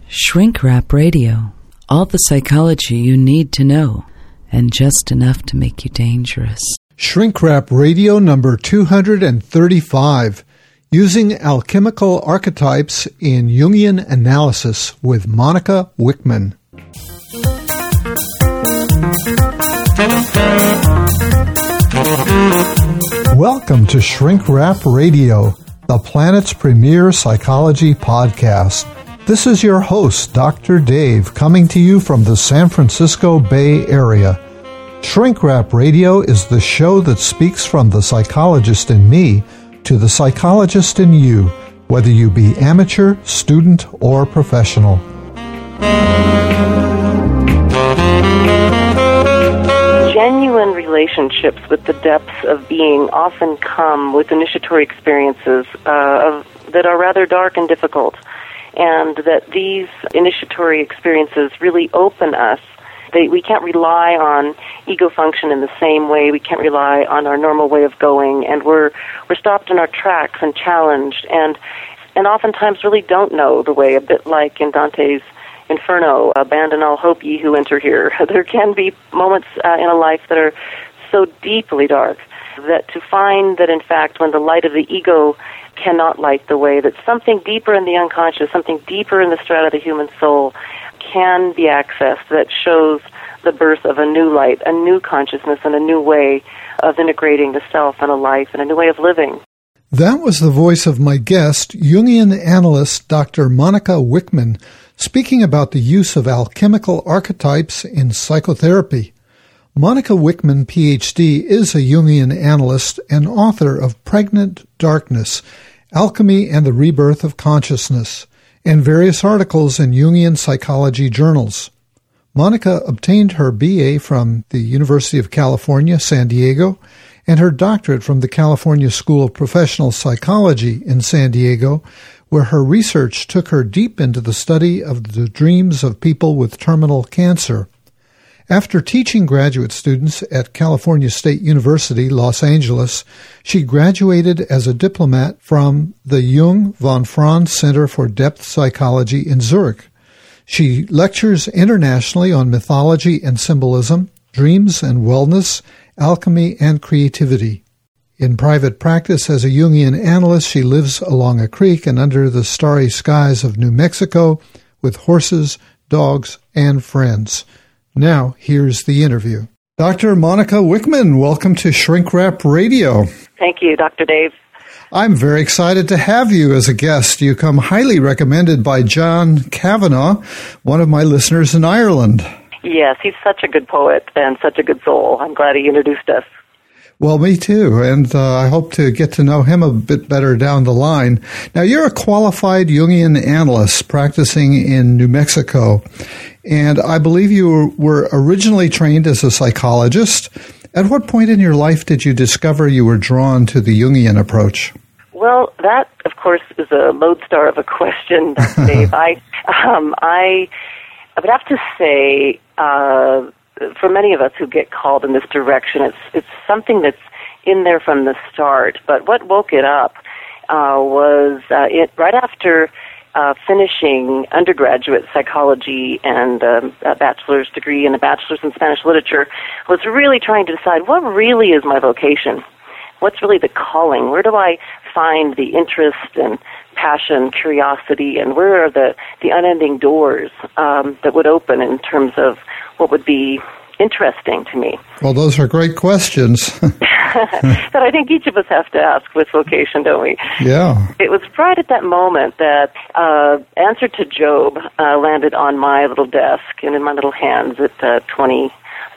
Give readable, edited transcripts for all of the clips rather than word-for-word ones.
Shrink Wrap Radio. All the psychology you need to know, and just enough to make you dangerous. Shrink Wrap Radio number 235. Using Alchemical Archetypes in Jungian Analysis with Monica Wickman. Welcome to Shrink Wrap Radio, the planet's premier psychology podcast. This is your host, Dr. Dave, coming to you from the San Francisco Bay Area. Shrink Wrap Radio is the show that speaks from the psychologist in me to the psychologist in you, whether you be amateur, student, or professional. Genuine relationships with the depths of being often come with initiatory experiences that are rather dark and difficult, and that these initiatory experiences really open us. We can't rely on ego function in the same way. We can't rely on our normal way of going, and we're stopped in our tracks and challenged, and oftentimes really don't know the way, a bit like in Dante's Inferno, abandon all hope ye who enter here. There can be moments in a life that are so deeply dark that to find that, in fact, when the light of the ego cannot light the way, that something deeper in the unconscious, something deeper in the strata of the human soul can be accessed that shows the birth of a new light, a new consciousness, and a new way of integrating the self and a life and a new way of living. That was the voice of my guest, Jungian analyst Dr. Monica Wickman, speaking about the use of alchemical archetypes in psychotherapy. Monica Wickman, Ph.D., is a Jungian analyst and author of Pregnant Darkness, Alchemy and the Rebirth of Consciousness, and various articles in Jungian psychology journals. Monica obtained her B.A. from the University of California, San Diego, and her doctorate from the California School of Professional Psychology in San Diego, where her research took her deep into the study of the dreams of people with terminal cancer. After teaching graduate students at California State University, Los Angeles, she graduated as a diplomat from the Jung von Franz Center for Depth Psychology in Zurich. She lectures internationally on mythology and symbolism, dreams and wellness, alchemy and creativity. In private practice as a Jungian analyst, she lives along a creek and under the starry skies of New Mexico with horses, dogs, and friends. Now, here's the interview. Dr. Monica Wickman, welcome to Shrink Wrap Radio. Thank you, Dr. Dave. I'm very excited to have you as a guest. You come highly recommended by John Kavanagh, one of my listeners in Ireland. Yes, he's such a good poet and such a good soul. I'm glad he introduced us. Well, me too, and I hope to get to know him a bit better down the line. Now, you're a qualified Jungian analyst practicing in New Mexico, and I believe you were originally trained as a psychologist. At what point in your life did you discover you were drawn to the Jungian approach? Well, that, of course, is a lodestar of a question, Dr. Dave. I would have to say, for many of us who get called in this direction, it's something that's in there from the start. But what woke it up was right after finishing undergraduate psychology and a bachelor's degree and a bachelor's in Spanish literature, was really trying to decide what really is my vocation. What's really the calling? Where do I find the interest and passion, curiosity, and where are the unending doors that would open in terms of what would be interesting to me? Well, those are great questions. That I think each of us have to ask with vocation, don't we? Yeah. It was right at that moment that Answer to Job landed on my little desk and in my little hands at 22,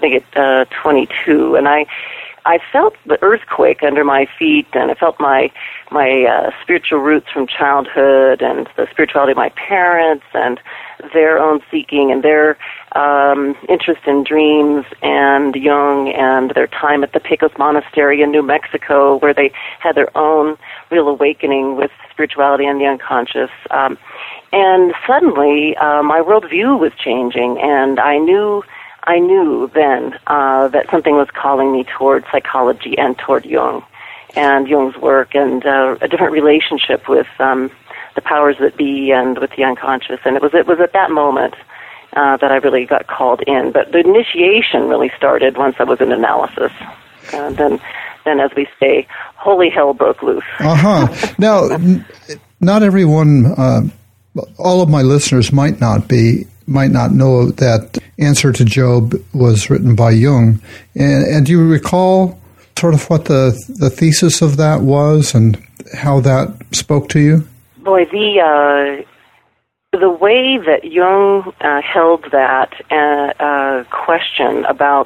and I felt the earthquake under my feet, and I felt my spiritual roots from childhood and the spirituality of my parents and their own seeking and their interest in dreams and Jung and their time at the Pecos Monastery in New Mexico, where they had their own real awakening with spirituality and the unconscious. And suddenly, my worldview was changing, and I knew then that something was calling me toward psychology and toward Jung and Jung's work and a different relationship with the powers that be and with the unconscious. And it was at that moment that I really got called in. But the initiation really started once I was in analysis. And then, as we say, holy hell broke loose. Now, not everyone, all of my listeners might not know that Answer to Job was written by Jung. And do you recall sort of what the thesis of that was and how that spoke to you? Boy, the way that Jung held that question about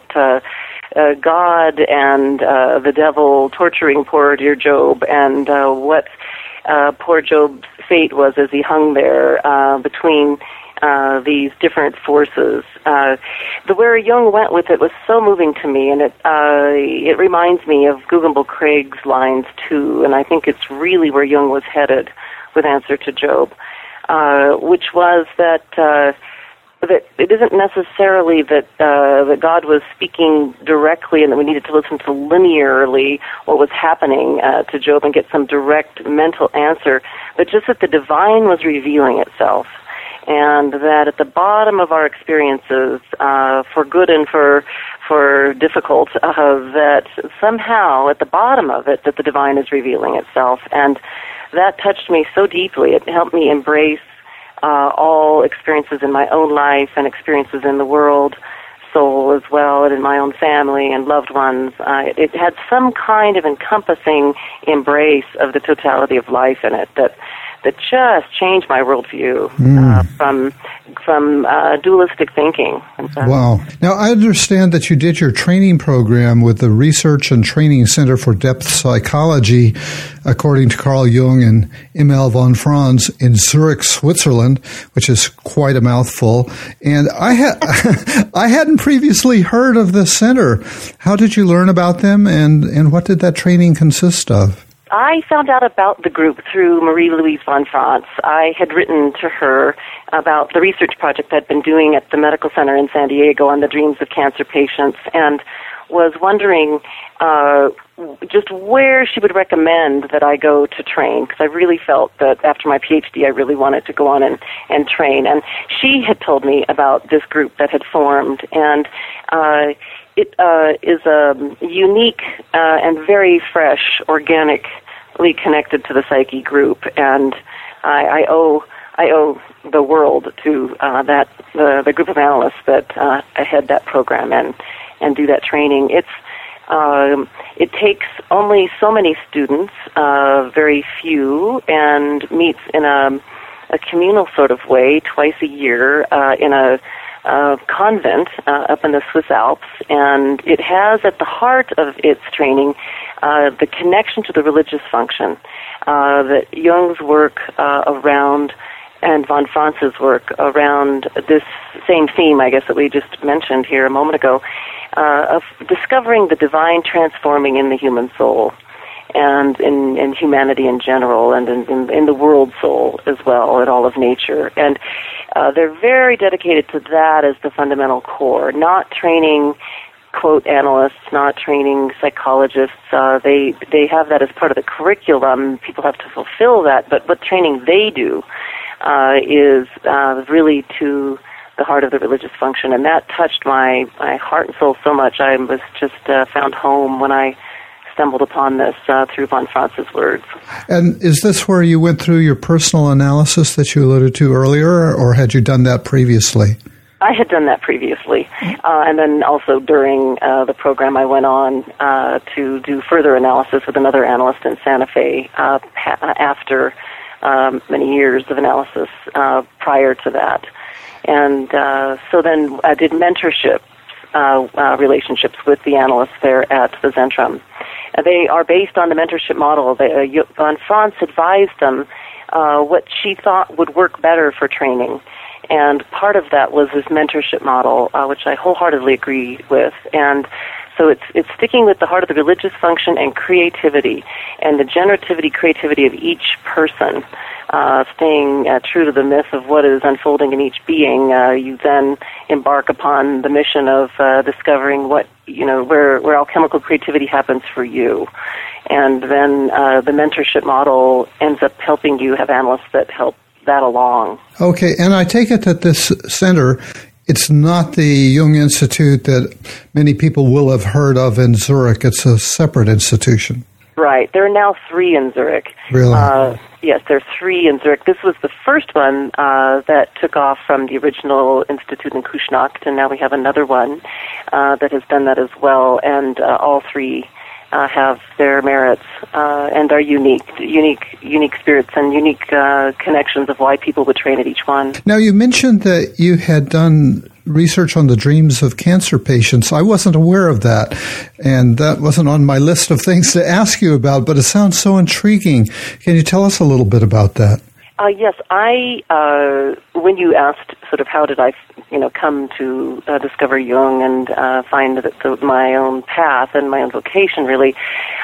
God and the devil torturing poor dear Job, and what poor Job's fate was as he hung there between these different forces. Where Jung went with it was so moving to me, and it reminds me of Guggenbull Craig's lines too, and I think it's really where Jung was headed with Answer to Job, which was that it isn't necessarily that God was speaking directly and that we needed to listen to linearly what was happening to Job and get some direct mental answer, but just that the divine was revealing itself. And that at the bottom of our experiences, for good and for difficult, that somehow at the bottom of it, that the divine is revealing itself. And that touched me so deeply. It helped me embrace all experiences in my own life and experiences in the world, soul as well, and in my own family and loved ones. It had some kind of encompassing embrace of the totality of life in it that just changed my worldview from dualistic thinking. Wow. Now, I understand that you did your training program with the Research and Training Center for Depth Psychology, according to Carl Jung and Emil von Franz in Zurich, Switzerland, which is quite a mouthful. And I hadn't previously heard of this center. How did you learn about them, and what did that training consist of? I found out about the group through Marie-Louise von Franz. I had written to her about the research project I'd been doing at the medical center in San Diego on the dreams of cancer patients, and was wondering just where she would recommend that I go to train, because I really felt that after my PhD I really wanted to go on and train. And she had told me about this group that had formed, and it is a unique and very fresh, organically connected to the Psyche group, and I owe the world to the group of analysts that head that program and do that training. It takes only so many students, very few, and meets in a communal sort of way twice a year in a convent up in the Swiss Alps, and it has at the heart of its training the connection to the religious function that Jung's work around and von Franz's work around this same theme, I guess, that we just mentioned here a moment ago, of discovering the divine transforming in the human soul and in humanity in general, and in the world soul as well, and all of nature. And they're very dedicated to that as the fundamental core, not training, quote, analysts, not training psychologists. They have that as part of the curriculum. People have to fulfill that, but what training they do is really to the heart of the religious function, and that touched my heart and soul so much. I was just found home when I stumbled upon this through von Franz's words. And is this where you went through your personal analysis that you alluded to earlier, or had you done that previously? I had done that previously, and then also during the program I went on to do further analysis with another analyst in Santa Fe after many years of analysis prior to that. And so then I did mentorship relationships with the analysts there at the Zentrum. They are based on the mentorship model. Von Franz advised them what she thought would work better for training. And part of that was this mentorship model, which I wholeheartedly agree with. And So it's sticking with the heart of the religious function and creativity, and the generativity, creativity of each person. Staying true to the myth of what is unfolding in each being, you then embark upon the mission of discovering what, where alchemical creativity happens for you. And then the mentorship model ends up helping you have analysts that help that along. Okay, and I take it that this center, it's not the Jung Institute that many people will have heard of in Zurich. It's a separate institution. Right. There are now 3 in Zurich. Really? Yes, there are 3 in Zurich. This was the first one that took off from the original institute in Küsnacht, and now we have another one that has done that as well. And all 3 have their merits and are unique spirits and unique connections of why people would train at each one. Now, you mentioned that you had done research on the dreams of cancer patients. I wasn't aware of that, and that wasn't on my list of things to ask you about, but it sounds so intriguing. Can you tell us a little bit about that? Yes, when you asked sort of how did I, come to discover Jung and find my own path and my own vocation, really,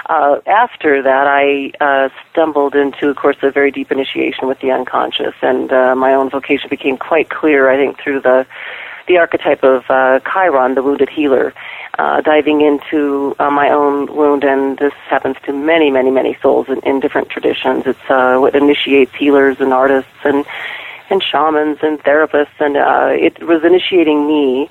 after that I stumbled into, of course, a very deep initiation with the unconscious, and my own vocation became quite clear, I think, through the archetype of Chiron, the wounded healer, diving into my own wound, and this happens to many, many, many souls in different traditions. It's what initiates healers and artists and shamans and therapists, and it was initiating me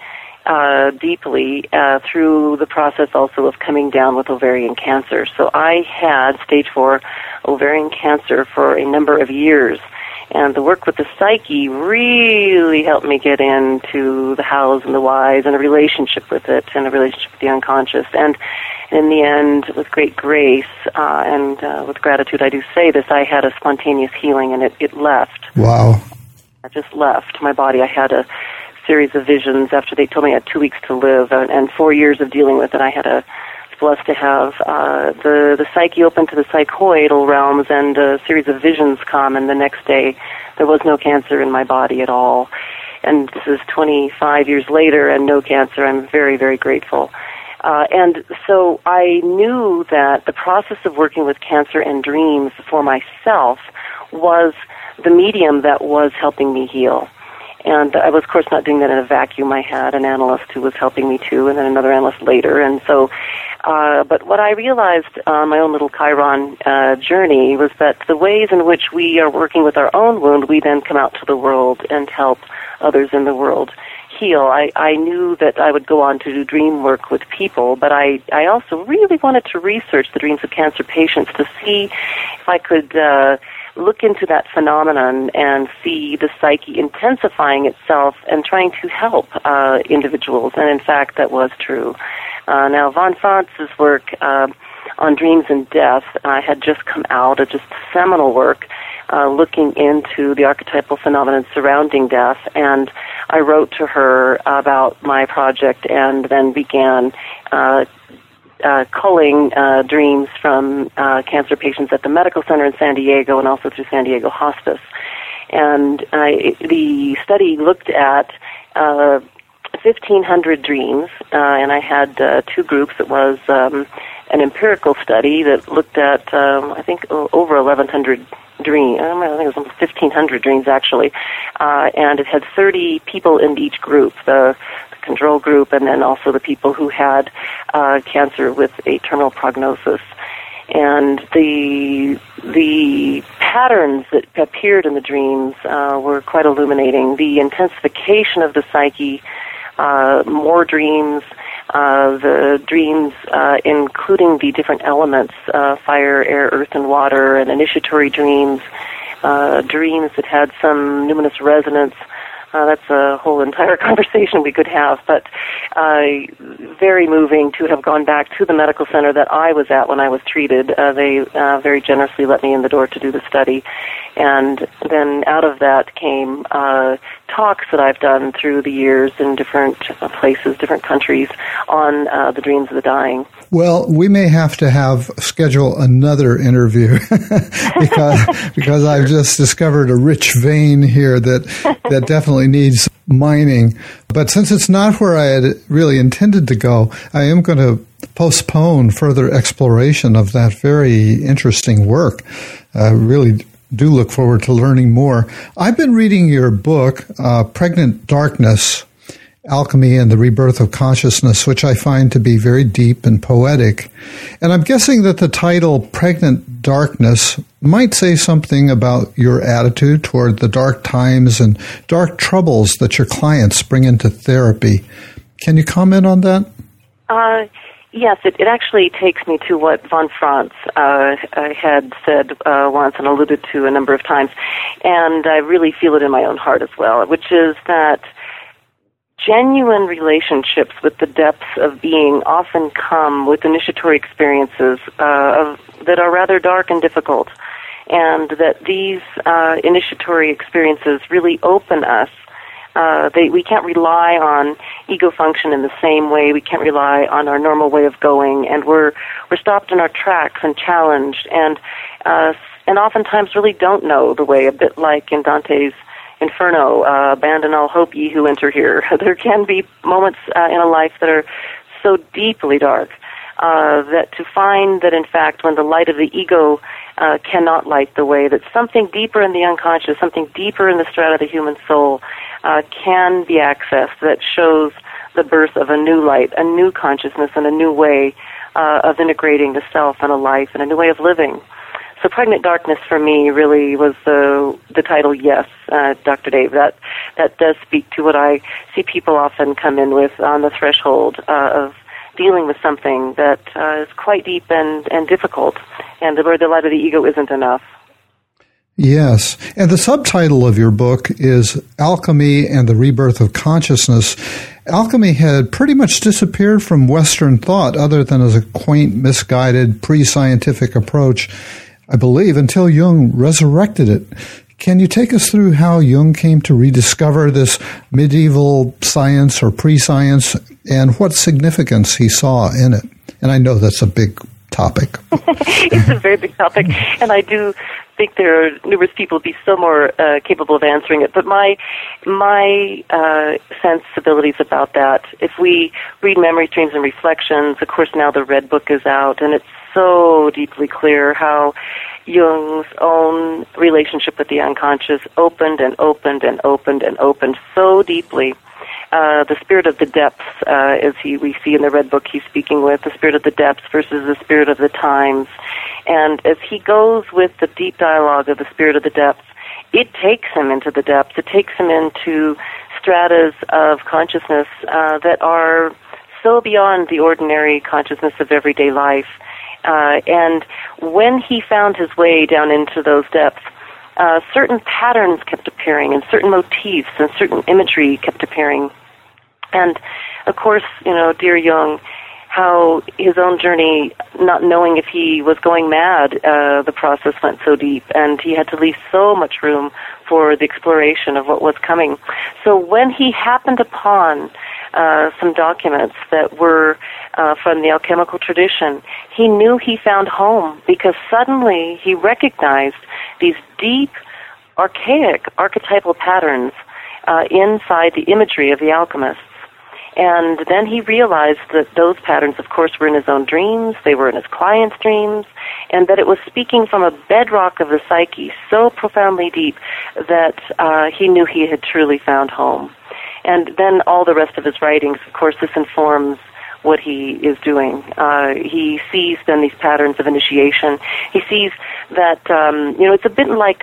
deeply through the process also of coming down with ovarian cancer. So I had stage 4 ovarian cancer for a number of years. And the work with the psyche really helped me get into the hows and the whys and a relationship with it and a relationship with the unconscious. And in the end, with great grace and with gratitude, I do say this, I had a spontaneous healing, and it left. Wow. It just left my body. I had a series of visions after they told me I had 2 weeks to live and 4 years of dealing with it. I had blessed to have the psyche open to the psychoidal realms, and a series of visions come, and the next day there was no cancer in my body at all. And this is 25 years later and no cancer. I'm very, very grateful. And so I knew that the process of working with cancer and dreams for myself was the medium that was helping me heal. And I was, of course, not doing that in a vacuum. I had an analyst who was helping me too, and then another analyst later. And so, but what I realized on my own little Chiron journey was that the ways in which we are working with our own wound, we then come out to the world and help others in the world heal. I knew that I would go on to do dream work with people, but I also really wanted to research the dreams of cancer patients to see if I could look into that phenomenon and see the psyche intensifying itself and trying to help individuals. And in fact, that was true. Now, von Franz's work on dreams and death had just come out, just seminal work looking into the archetypal phenomenon surrounding death. And I wrote to her about my project and then began culling dreams from cancer patients at the medical center in San Diego and also through San Diego Hospice. And the study looked at 1,500 dreams, and I had 2 groups. It was an empirical study that looked at, I think, over 1,100 dreams. I think it was almost 1,500 dreams, actually. And it had 30 people in each group, the control group, and then also the people who had cancer with a terminal prognosis. And the patterns that appeared in the dreams were quite illuminating. The intensification of the psyche, more dreams, the dreams including the different elements, fire, air, earth, and water, and initiatory dreams, dreams that had some numinous resonance. That's a whole entire conversation we could have, but very moving to have gone back to the medical center that I was at when I was treated. They very generously let me in the door to do the study. And then out of that came talks that I've done through the years in different places, different countries, on the dreams of the dying. Well, we may have to schedule another interview because I've just discovered a rich vein here that definitely needs mining. But since it's not where I had really intended to go, I am going to postpone further exploration of that very interesting work. I really do look forward to learning more. I've been reading your book, Pregnant Darkness, Alchemy and the Rebirth of Consciousness, which I find to be very deep and poetic. And I'm guessing that the title Pregnant Darkness might say something about your attitude toward the dark times and dark troubles that your clients bring into therapy. Can you comment on that? Yes, it actually takes me to what von Franz had said once and alluded to a number of times, and I really feel it in my own heart as well, which is that genuine relationships with the depths of being often come with initiatory experiences that are rather dark and difficult, and that these initiatory experiences really open us. We can't rely on ego function in the same way. We can't rely on our normal way of going, and we're stopped in our tracks and challenged, and oftentimes really don't know the way. A bit like in Dante's Inferno, abandon all hope, ye who enter here. There can be moments in a life that are so deeply dark that to find that in fact when the light of the ego cannot light the way, that something deeper in the unconscious, something deeper in the strata of the human soul can be accessed that shows the birth of a new light, a new consciousness, and a new way of integrating the self and a life and a new way of living. So Pregnant Darkness for me really was the title, yes, Dr. Dave. That does speak to what I see people often come in with on the threshold of dealing with something that is quite deep and difficult, and where the light of the ego isn't enough. Yes, and the subtitle of your book is Alchemy and the Rebirth of Consciousness. Alchemy had pretty much disappeared from Western thought other than as a quaint, misguided, pre-scientific approach, I believe, until Jung resurrected it. Can you take us through how Jung came to rediscover this medieval science or pre-science and what significance he saw in it? And I know that's a big topic. It's a very big topic, and I do think there are numerous people who would be so more capable of answering it. But my sensibilities about that, if we read Memories, Dreams, and Reflections, of course now the Red Book is out, and it's so deeply clear how Jung's own relationship with the unconscious opened and opened and opened and opened so deeply. The spirit of the depths, as we see in the Red Book he's speaking with, the spirit of the depths versus the spirit of the times. And as he goes with the deep dialogue of the spirit of the depths, it takes him into the depths. It takes him into stratas of consciousness that are so beyond the ordinary consciousness of everyday life. And when he found his way down into those depths, certain patterns kept appearing, and certain motifs and certain imagery kept appearing. And, of course, dear Jung, how his own journey, not knowing if he was going mad, the process went so deep, and he had to leave so much room for the exploration of what was coming. So when he happened upon some documents that were from the alchemical tradition, he knew he found home, because suddenly he recognized these deep, archaic, archetypal patterns inside the imagery of the alchemists. And then he realized that those patterns, of course, were in his own dreams, they were in his clients' dreams, and that it was speaking from a bedrock of the psyche so profoundly deep that he knew he had truly found home. And then all the rest of his writings, of course, this informs what he is doing. He sees then these patterns of initiation. He sees that it's a bit like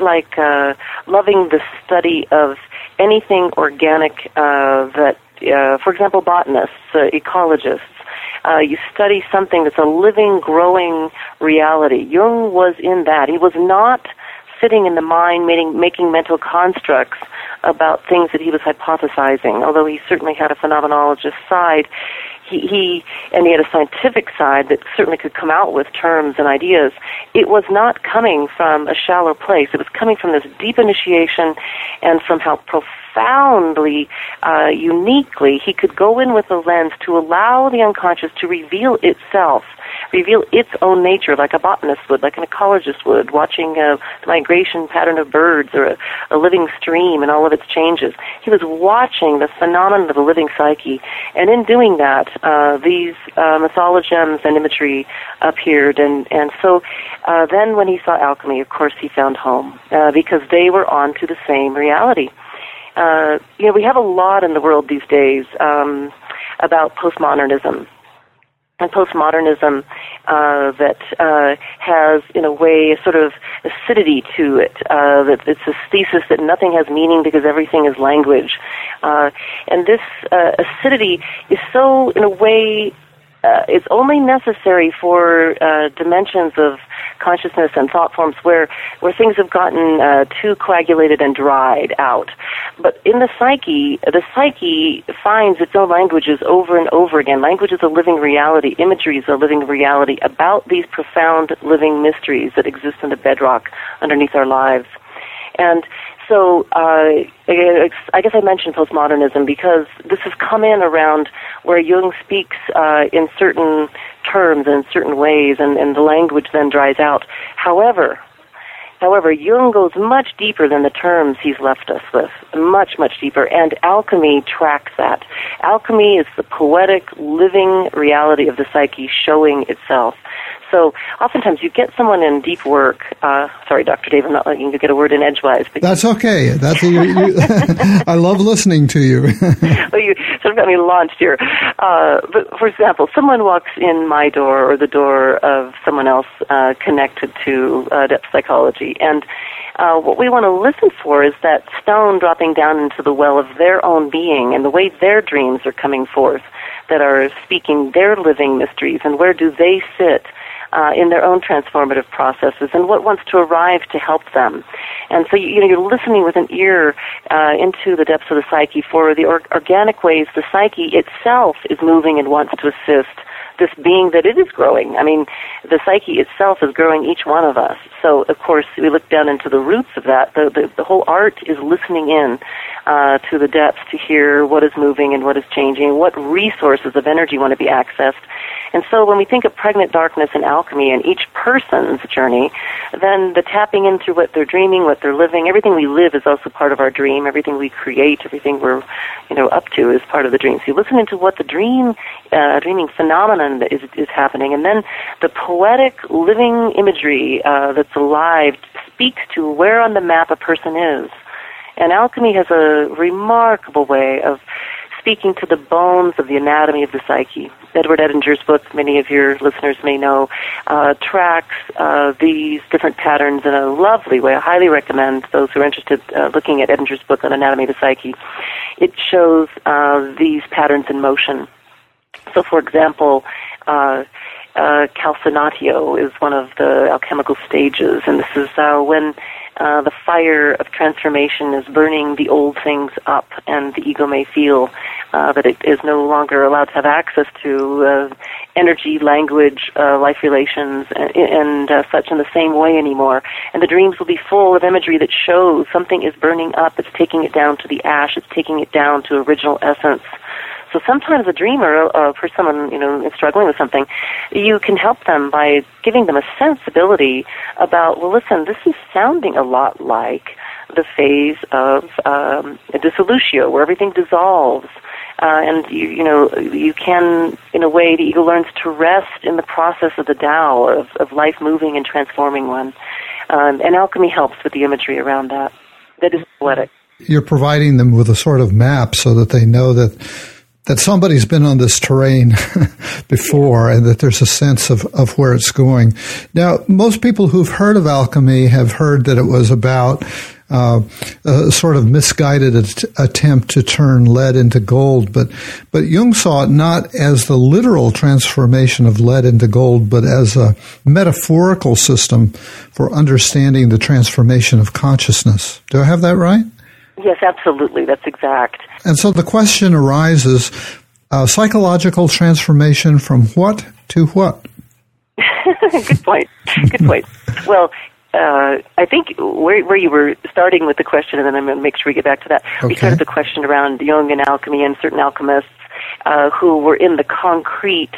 loving the study of anything organic that, for example, botanists, ecologists. You study something that's a living, growing reality. Jung was in that. He was not sitting in the mind making mental constructs about things that he was hypothesizing, although he certainly had a phenomenologist side. He had a scientific side that certainly could come out with terms and ideas. It was not coming from a shallow place. It was coming from this deep initiation and from how profound profoundly, uniquely, he could go in with a lens to allow the unconscious to reveal itself, reveal its own nature, like a botanist would, like an ecologist would, watching the migration pattern of birds or a living stream and all of its changes. He was watching the phenomenon of the living psyche, and in doing that, these mythologems and imagery appeared, and so then when he saw alchemy, of course, he found home, because they were on to the same reality. We have a lot in the world these days about postmodernism. And postmodernism that has, in a way, a sort of acidity to it. That it's this thesis that nothing has meaning because everything is language. And this acidity is so, in a way, it's only necessary for dimensions of consciousness and thought forms where things have gotten too coagulated and dried out. But in the psyche finds its own languages over and over again. Language is a living reality. Imagery is a living reality about these profound living mysteries that exist in the bedrock underneath our lives. And so I guess I mentioned postmodernism because this has come in around where Jung speaks in certain terms and in certain ways, and the language then dries out. However, Jung goes much deeper than the terms he's left us with, much, much deeper, and alchemy tracks that. Alchemy is the poetic, living reality of the psyche showing itself. So oftentimes you get someone in deep work. Sorry, Dr. Dave, I'm not letting you get a word in edgewise. But that's okay. I love listening to you. Well, you sort of got me launched here. But for example, someone walks in my door or the door of someone else connected to depth psychology, and what we want to listen for is that stone dropping down into the well of their own being and the way their dreams are coming forth that are speaking their living mysteries, and where do they sit in their own transformative processes, and what wants to arrive to help them. And so you're listening with an ear into the depths of the psyche for the organic ways the psyche itself is moving and wants to assist this being that it is growing. I mean, the psyche itself is growing each one of us. So, of course, we look down into the roots of that. The whole art is listening in to the depths to hear what is moving and what is changing, what resources of energy want to be accessed. And so when we think of pregnant darkness and alchemy in each person's journey, then the tapping into what they're dreaming, what they're living, everything we live is also part of our dream. Everything we create, everything we're up to is part of the dream. So you listen into what the dreaming phenomenon is happening, and then the poetic living imagery that's alive speaks to where on the map a person is. And alchemy has a remarkable way of speaking to the bones of the anatomy of the psyche. Edward Edinger's book, many of your listeners may know, tracks these different patterns in a lovely way. I highly recommend those who are interested looking at Edinger's book on anatomy of the psyche. It shows these patterns in motion. So, for example, calcinatio is one of the alchemical stages, and this is when the fire of transformation is burning the old things up, and the ego may feel that it is no longer allowed to have access to energy, language, life relations, and such in the same way anymore. And the dreams will be full of imagery that shows something is burning up, it's taking it down to the ash, it's taking it down to original essence. So sometimes a dreamer, for someone struggling with something, you can help them by giving them a sensibility about, well, listen, this is sounding a lot like the phase of dissolution, where everything dissolves, and you can, in a way, the ego learns to rest in the process of the Tao of life moving and transforming one, and alchemy helps with the imagery around that. That is poetic. You're providing them with a sort of map so that they know that somebody's been on this terrain before, and that there's a sense of where it's going. Now, most people who've heard of alchemy have heard that it was about a sort of misguided attempt to turn lead into gold, but Jung saw it not as the literal transformation of lead into gold, but as a metaphorical system for understanding the transformation of consciousness. Do I have that right? Yes, absolutely. That's exact. And so the question arises, psychological transformation from what to what? Good point. Good point. Well, I think where you were starting with the question, and then I'm going to make sure we get back to that. Okay. We started the question around Jung and alchemy and certain alchemists who were in the concrete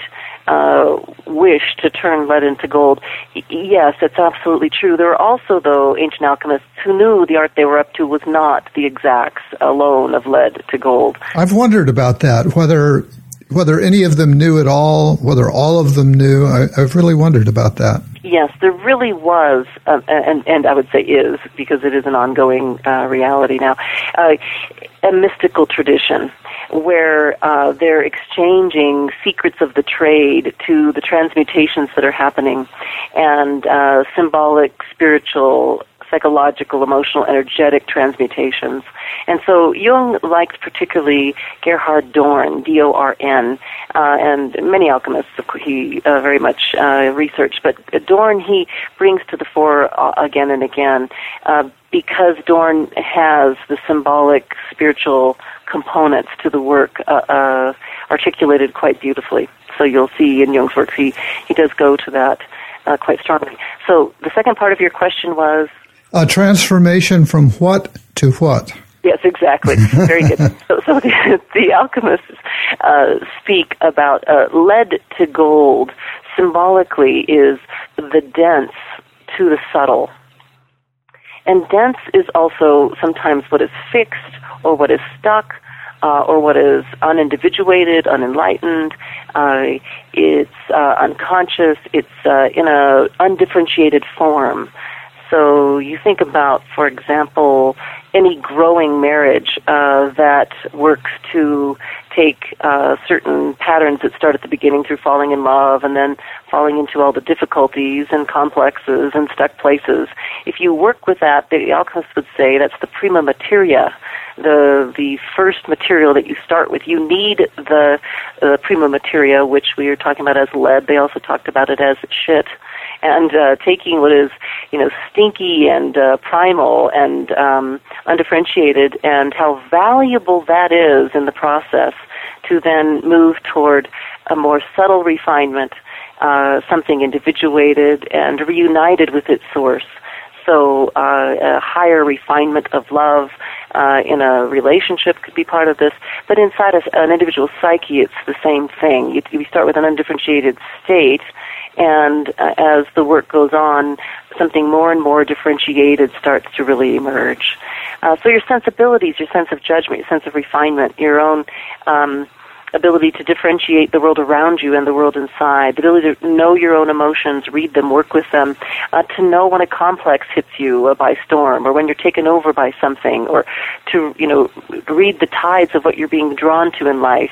wish to turn lead into gold. Yes, that's absolutely true. There are also, though, ancient alchemists who knew the art they were up to was not the exacts alone of lead to gold. I've wondered about that, whether any of them knew at all, whether all of them knew. I've really wondered about that. Yes, there really was, and I would say is, because it is an ongoing reality now, a mystical tradition where they're exchanging secrets of the trade to the transmutations that are happening, and symbolic, spiritual, psychological, emotional, energetic transmutations. And so Jung liked particularly Gerhard Dorn, D-O-R-N, and many alchemists he very much researched. But Dorn he brings to the fore again and again because Dorn has the symbolic, spiritual components to the work articulated quite beautifully. So you'll see in Jung's works he does go to that quite strongly. So the second part of your question was? A transformation from what to what? Yes, exactly. Very good. So the alchemists speak about lead to gold symbolically is the dense to the subtle. And dense is also sometimes what is fixed or what is stuck or what is unindividuated, unenlightened. It's unconscious. It's in a undifferentiated form. So you think about, for example, any growing marriage that works to take certain patterns that start at the beginning through falling in love and then falling into all the difficulties and complexes and stuck places. If you work with that, the alchemists would say that's the prima materia, the first material that you start with. You need the prima materia, which we are talking about as lead. They also talked about it as shit. And taking what is, stinky and primal and undifferentiated, and how valuable that is in the process to then move toward a more subtle refinement, something individuated and reunited with its source. So a higher refinement of love in a relationship could be part of this. But inside an individual psyche, it's the same thing. You start with an undifferentiated state, and as the work goes on, something more and more differentiated starts to really emerge. So your sensibilities, your sense of judgment, your sense of refinement, your own ability to differentiate the world around you and the world inside, the ability to know your own emotions, read them, work with them, to know when a complex hits you by storm, or when you're taken over by something, or to read the tides of what you're being drawn to in life.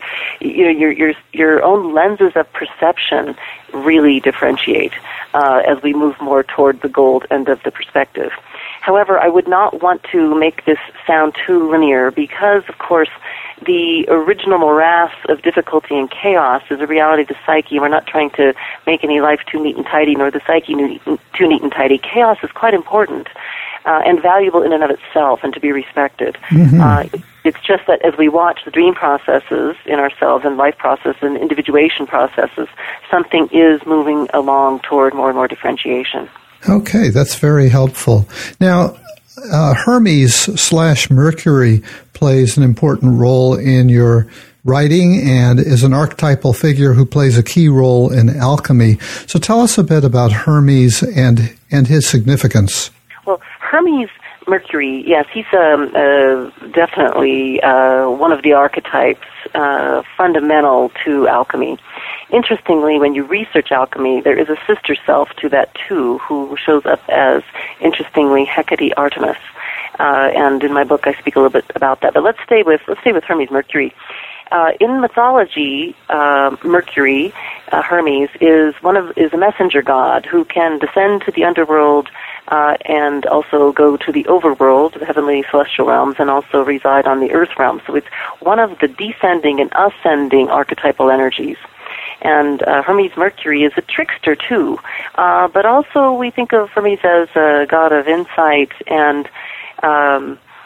Your own lenses of perception really differentiate as we move more toward the gold end of the perspective. However, I would not want to make this sound too linear because, of course, the original morass of difficulty and chaos is a reality of the psyche. We're not trying to make any life too neat and tidy, nor the psyche too neat and tidy. Chaos is quite important and valuable in and of itself and to be respected. Mm-hmm. It's just that as we watch the dream processes in ourselves and life processes and individuation processes, something is moving along toward more and more differentiation. Okay, that's very helpful. Now, Hermes/Mercury plays an important role in your writing and is an archetypal figure who plays a key role in alchemy. So tell us a bit about Hermes and his significance. Well, Hermes Mercury, yes, he's definitely one of the archetypes fundamental to alchemy. Interestingly, when you research alchemy, there is a sister self to that too, who shows up as, interestingly, Hecate Artemis. And in my book, I speak a little bit about that. But let's stay with Hermes Mercury. In mythology, Mercury, Hermes, is a messenger god who can descend to the underworld and also go to the overworld, the heavenly celestial realms, and also reside on the earth realm. So it's one of the descending and ascending archetypal energies. And Hermes Mercury is a trickster too, but also we think of Hermes as a god of insight and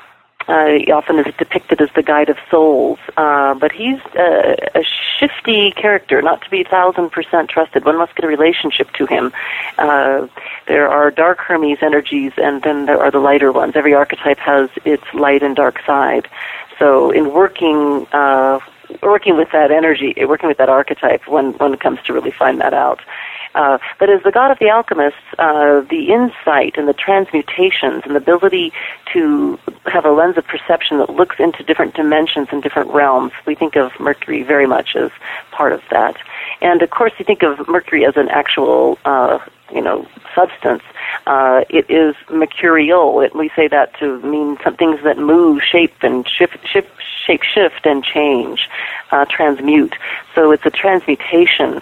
He often is depicted as the guide of souls, but he's a shifty character, not to be 1,000% trusted. One must get a relationship to him. There are dark Hermes energies, and then there are the lighter ones. Every archetype has its light and dark side. So in working with that energy, working with that archetype, one comes to really find that out. But as the god of the alchemists, the insight and the transmutations and the ability to have a lens of perception that looks into different dimensions and different realms, we think of Mercury very much as part of that. And of course, you think of Mercury as an actual, substance. It is mercurial. We say that to mean some things that move, shape, and shift, and change, transmute. So it's a transmutation.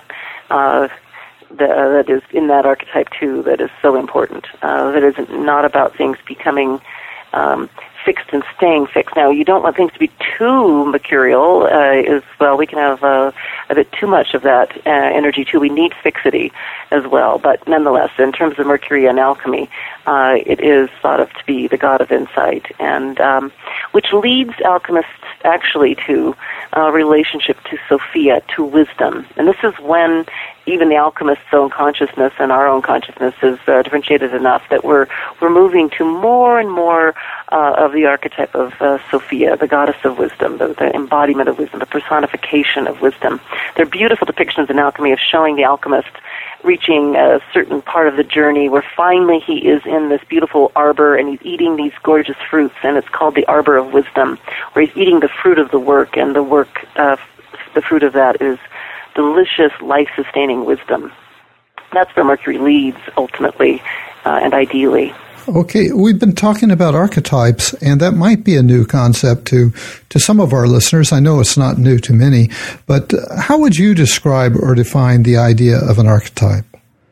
That is in that archetype too, that is so important. That is not about things becoming fixed and staying fixed. Now, you don't want things to be too mercurial as well. We can have a bit too much of that energy too. We need fixity as well. But nonetheless, in terms of Mercury and alchemy, it is thought of to be the god of insight, and which leads alchemists actually to a relationship to Sophia, to wisdom. And this is when even the alchemist's own consciousness and our own consciousness is differentiated enough that we're moving to more and more of the archetype of Sophia, the goddess of wisdom, the embodiment of wisdom, the personification of wisdom. There are beautiful depictions in alchemy of showing the alchemist reaching a certain part of the journey where finally he is in this beautiful arbor and he's eating these gorgeous fruits, and it's called the Arbor of Wisdom, where he's eating the fruit of the work, and the fruit of that is delicious, life-sustaining wisdom. That's where Mercury leads, ultimately, and ideally. Okay, we've been talking about archetypes, and that might be a new concept to some of our listeners. I know it's not new to many, but how would you describe or define the idea of an archetype?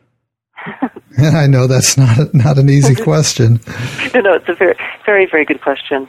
And I know that's not an easy question. No, it's a very, very, very good question.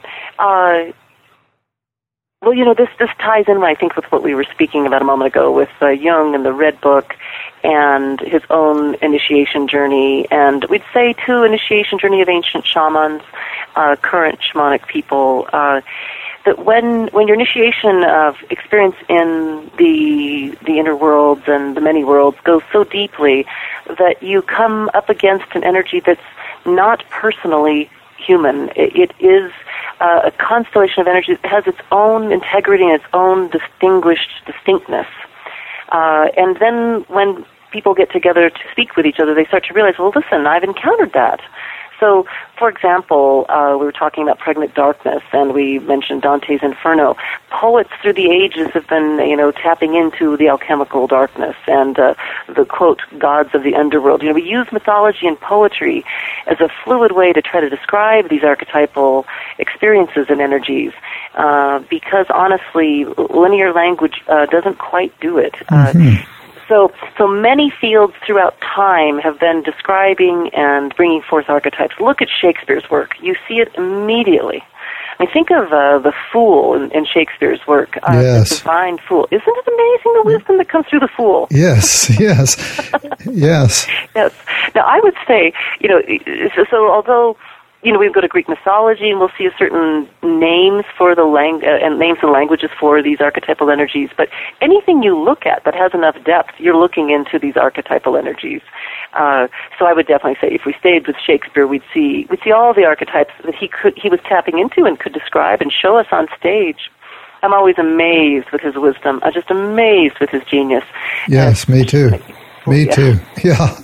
Well, this ties in, I think, with what we were speaking about a moment ago with Jung and the Red Book and his own initiation journey, and we'd say, too, initiation journey of ancient shamans, current shamanic people, that when your initiation of experience in the inner worlds and the many worlds goes so deeply that you come up against an energy that's not personally human. It is a constellation of energy that has its own integrity and its own distinctness. And then when people get together to speak with each other, they start to realize, well, listen, I've encountered that. So, for example, we were talking about pregnant darkness, and we mentioned Dante's Inferno. Poets through the ages have been, tapping into the alchemical darkness and the, quote, gods of the underworld. We use mythology and poetry as a fluid way to try to describe these archetypal experiences and energies because, honestly, linear language doesn't quite do it. So many fields throughout time have been describing and bringing forth archetypes. Look at Shakespeare's work. You see it immediately. I mean, think of the fool in Shakespeare's work. Yes. The divine fool. Isn't it amazing, the wisdom that comes through the fool? Yes. Yes. Yes. Now, I would say, so although we go to Greek mythology and we'll see certain names for the and names and languages for these archetypal energies. But anything you look at that has enough depth, you're looking into these archetypal energies. So I would definitely say, if we stayed with Shakespeare, we'd see all the archetypes that he was tapping into and could describe and show us on stage. I'm always amazed with his wisdom. I'm just amazed with his genius. Yes, me too. Me too. Yeah.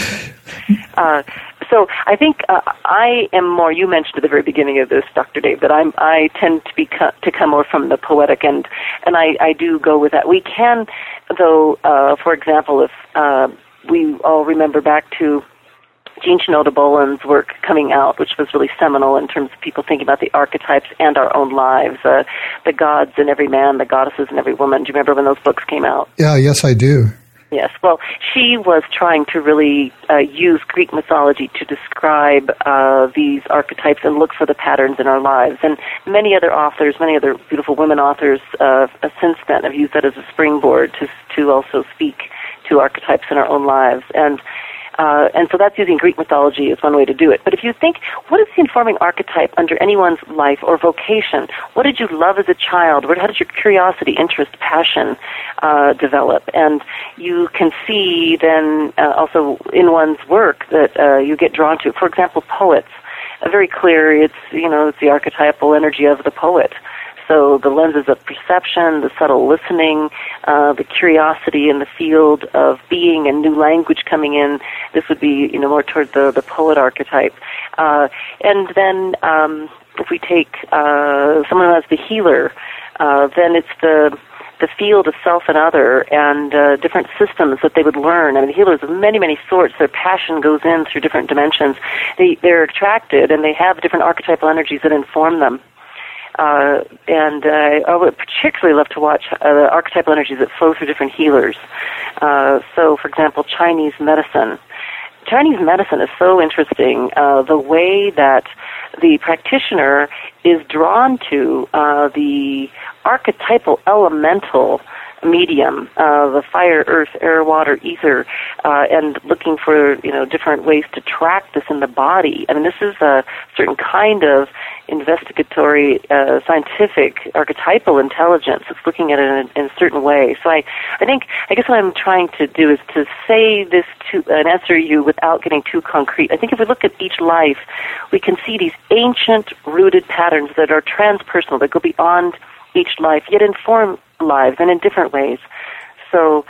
So I think I am more. You mentioned at the very beginning of this, Dr. Dave, that I tend to come more from the poetic, and I do go with that. We can, though, for example, if we all remember back to Jean Shinoda Boland's work coming out, which was really seminal in terms of people thinking about the archetypes and our own lives, the gods in every man, the goddesses in every woman. Do you remember when those books came out? Yeah, yes, I do. Yes, well, she was trying to really use Greek mythology to describe these archetypes and look for the patterns in our lives. And many other authors, many other beautiful women authors since then have used that as a springboard to also speak to archetypes in our own lives. And And so that's using Greek mythology as one way to do it. But if you think, what is the informing archetype under anyone's life or vocation? What did you love as a child? How did your curiosity, interest, passion develop? And you can see then also in one's work that you get drawn to. For example, poets. Very clear, it's the archetypal energy of the poet. So the lenses of perception, the subtle listening, the curiosity in the field of being and new language coming in, this would be, more toward the poet archetype. And then if we take someone who has the healer, then it's the field of self and other and different systems that they would learn. I mean, the healers of many, many sorts, their passion goes in through different dimensions. They're attracted and they have different archetypal energies that inform them. And I would particularly love to watch the archetypal energies that flow through different healers. So, for example, Chinese medicine. Chinese medicine is so interesting. The way that the practitioner is drawn to the archetypal elemental medium, the fire, earth, air, water, ether, and looking for different ways to track this in the body. I mean, this is a certain kind of investigatory, scientific, archetypal intelligence. It's looking at it in a certain way. So I guess what I'm trying to do is to say this and answer you without getting too concrete. I think if we look at each life, we can see these ancient rooted patterns that are transpersonal, that go beyond each life, yet inform lives and in different ways. So,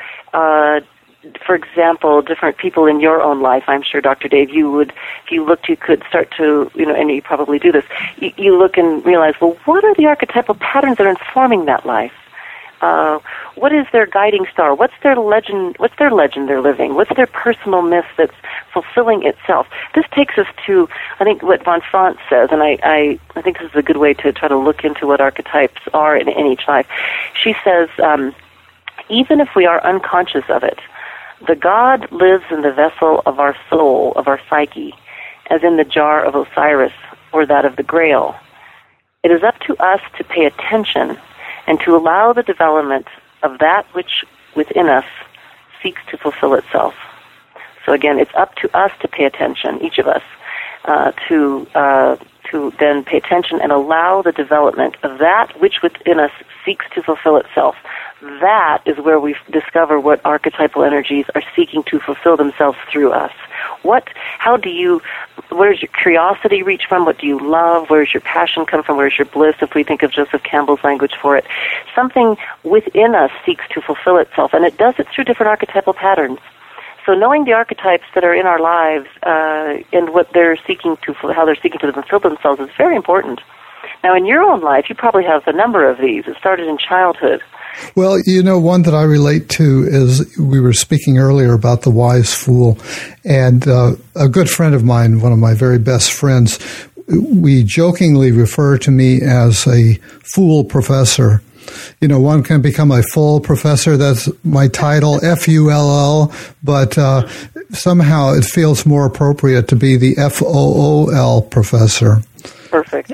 for example, different people in your own life, I'm sure, Dr. Dave, if you looked, you could start to, and you probably do this, you look and realize, well, what are the archetypal patterns that are informing that life? What is their guiding star? What's their legend they're living? What's their personal myth that's fulfilling itself? This takes us to, I think, what von Franz says, and I think this is a good way to try to look into what archetypes are in each life. She says, even if we are unconscious of it, the God lives in the vessel of our soul, of our psyche, as in the jar of Osiris or that of the Grail. It is up to us to pay attention and to allow the development of that which within us seeks to fulfill itself. So again, it's up to us to pay attention, each of us, to then pay attention and allow the development of that which within us seeks to fulfill itself. That is where we discover what archetypal energies are seeking to fulfill themselves through us. Where's your curiosity reach from? What do you love? Where's your passion come from? Where's your bliss, if we think of Joseph Campbell's language for it? Something within us seeks to fulfill itself, and it does it through different archetypal patterns. So knowing the archetypes that are in our lives and what they're seeking to, how they're seeking to fulfill themselves is very important. Now, in your own life, you probably have a number of these. It started in childhood. Well, one that I relate to is we were speaking earlier about the wise fool, and a good friend of mine, one of my very best friends, we jokingly refer to me as a fool professor. One can become a full professor. That's my title, F-U-L-L, but somehow it feels more appropriate to be the F-O-O-L professor. Perfect.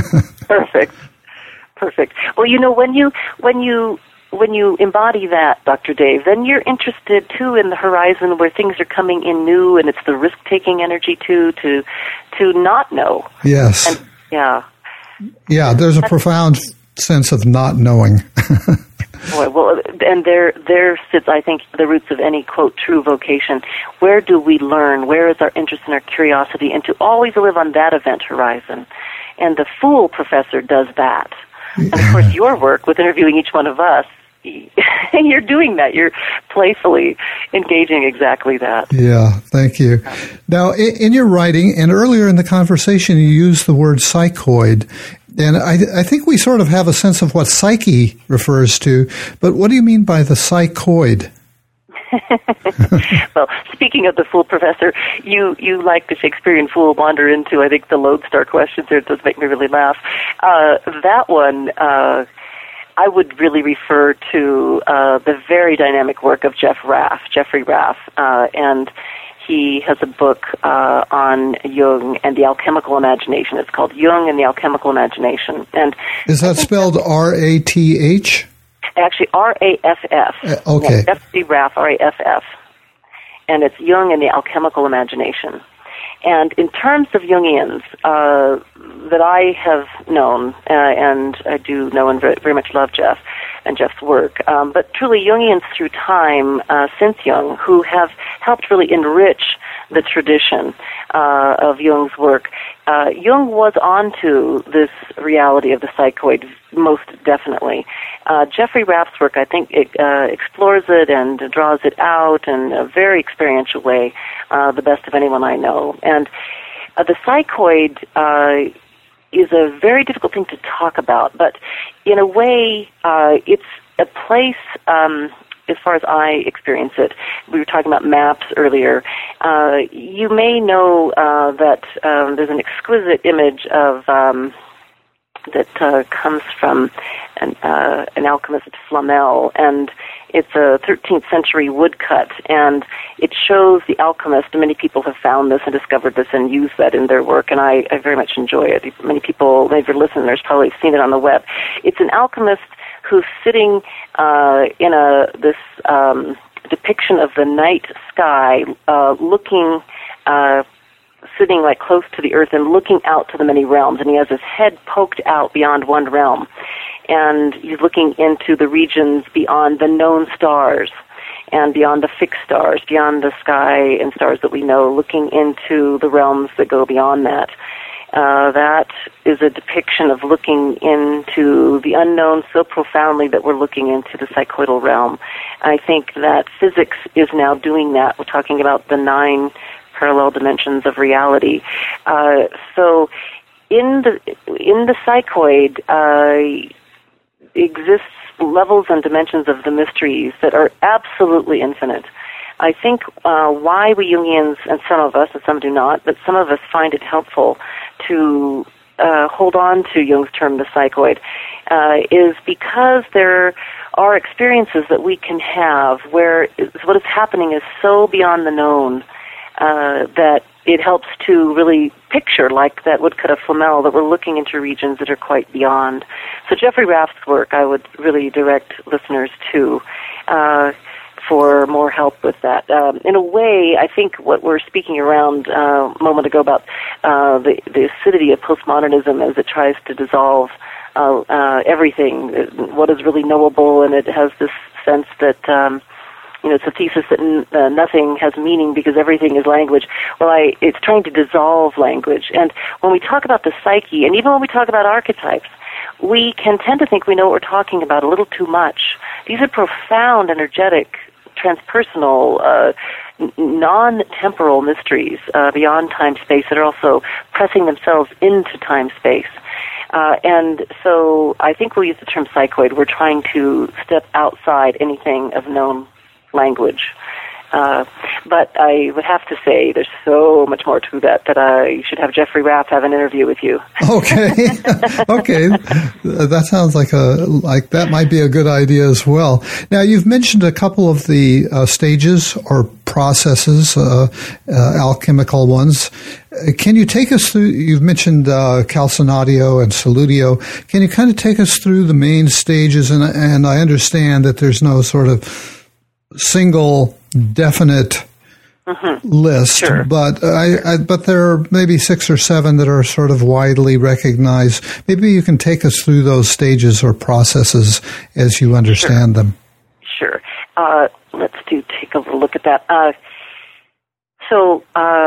Perfect. Well, when you embody that, Dr. Dave, then you're interested too in the horizon where things are coming in new, and it's the risk-taking energy too to not know. Yes. And, yeah. Yeah. There's a profound sense of not knowing. Boy, well, and there sits, I think, the roots of any, quote, true vocation. Where do we learn? Where is our interest and our curiosity? And to always live on that event horizon. And the Fool Professor does that. And, of course, your work with interviewing each one of us, and you're doing that. You're playfully engaging exactly that. Yeah, thank you. Now, in your writing, and earlier in the conversation, you used the word psychoid. And I think we sort of have a sense of what psyche refers to, but what do you mean by the psychoid? Well, speaking of the Fool Professor, you like the Shakespearean fool wander into, I think, the lodestar questions there. It does make me really laugh. That one, I would really refer to the very dynamic work of Jeffrey Raff, and he has a book on Jung and the alchemical imagination. It's called Jung and the Alchemical Imagination. And is that spelled R-A-T-H? Actually, R-A-F-F. Okay. Jeffrey Raff, R-A-F-F. and it's Jung and the alchemical imagination. And in terms of Jungians that I have known, and I do know and very much love Jeff and Jeff's work, but truly Jungians through time, since Jung, who have helped really enrich the tradition of Jung's work. Jung was onto this reality of the psychoid, most definitely. Jeffrey Rapp's work, I think, explores it and draws it out in a very experiential way, the best of anyone I know. And the psychoid is a very difficult thing to talk about, but in a way, it's a place, as far as I experience it. We were talking about maps earlier. You may know that there's an exquisite image of that comes from an alchemist, Flamel, and it's a 13th century woodcut, and it shows the alchemist. Many people have found this and discovered this and used that in their work, and I very much enjoy it. Many of your listeners probably have seen it on the web. It's an alchemist who's sitting in this depiction of the night sky, looking, sitting like close to the earth and looking out to the many realms, and he has his head poked out beyond one realm, and he's looking into the regions beyond the known stars and beyond the fixed stars, beyond the sky and stars that we know, looking into the realms that go beyond that. That is a depiction of looking into the unknown so profoundly that we're looking into the psychoidal realm. I think that physics is now doing that. We're talking about the 9 parallel dimensions of reality. So in the psychoid exists levels and dimensions of the mysteries that are absolutely infinite. I think why we Jungians, and some of us, and some do not, but some of us find it helpful to hold on to Jung's term, the psychoid, is because there are experiences that we can have where what is happening is so beyond the known that it helps to really picture, like that woodcut of Flamel, that we're looking into regions that are quite beyond. So Jeffrey Rapp's work I would really direct listeners to for more help with that. In a way, I think what we're speaking around a moment ago about the acidity of postmodernism as it tries to dissolve everything, what is really knowable, and it has this sense that it's a thesis that nothing has meaning because everything is language. Well, it's trying to dissolve language. And when we talk about the psyche, and even when we talk about archetypes, we can tend to think we know what we're talking about a little too much. These are profound, energetic, transpersonal, non-temporal mysteries beyond time-space that are also pressing themselves into time-space. And so I think we'll use the term psychoid. We're trying to step outside anything of known language. But I would have to say there's so much more to that I should have Jeffrey Rapp have an interview with you. Okay. Okay. That sounds like that might be a good idea as well. Now, you've mentioned a couple of the stages or processes, alchemical ones. Can you take us through, you've mentioned calcinatio and solutio. Can you kind of take us through the main stages? And I understand that there's no sort of single definite list, sure. But but there are maybe 6 or 7 that are sort of widely recognized. Maybe you can take us through those stages or processes as you understand them. Sure. Let's take a little look at that. So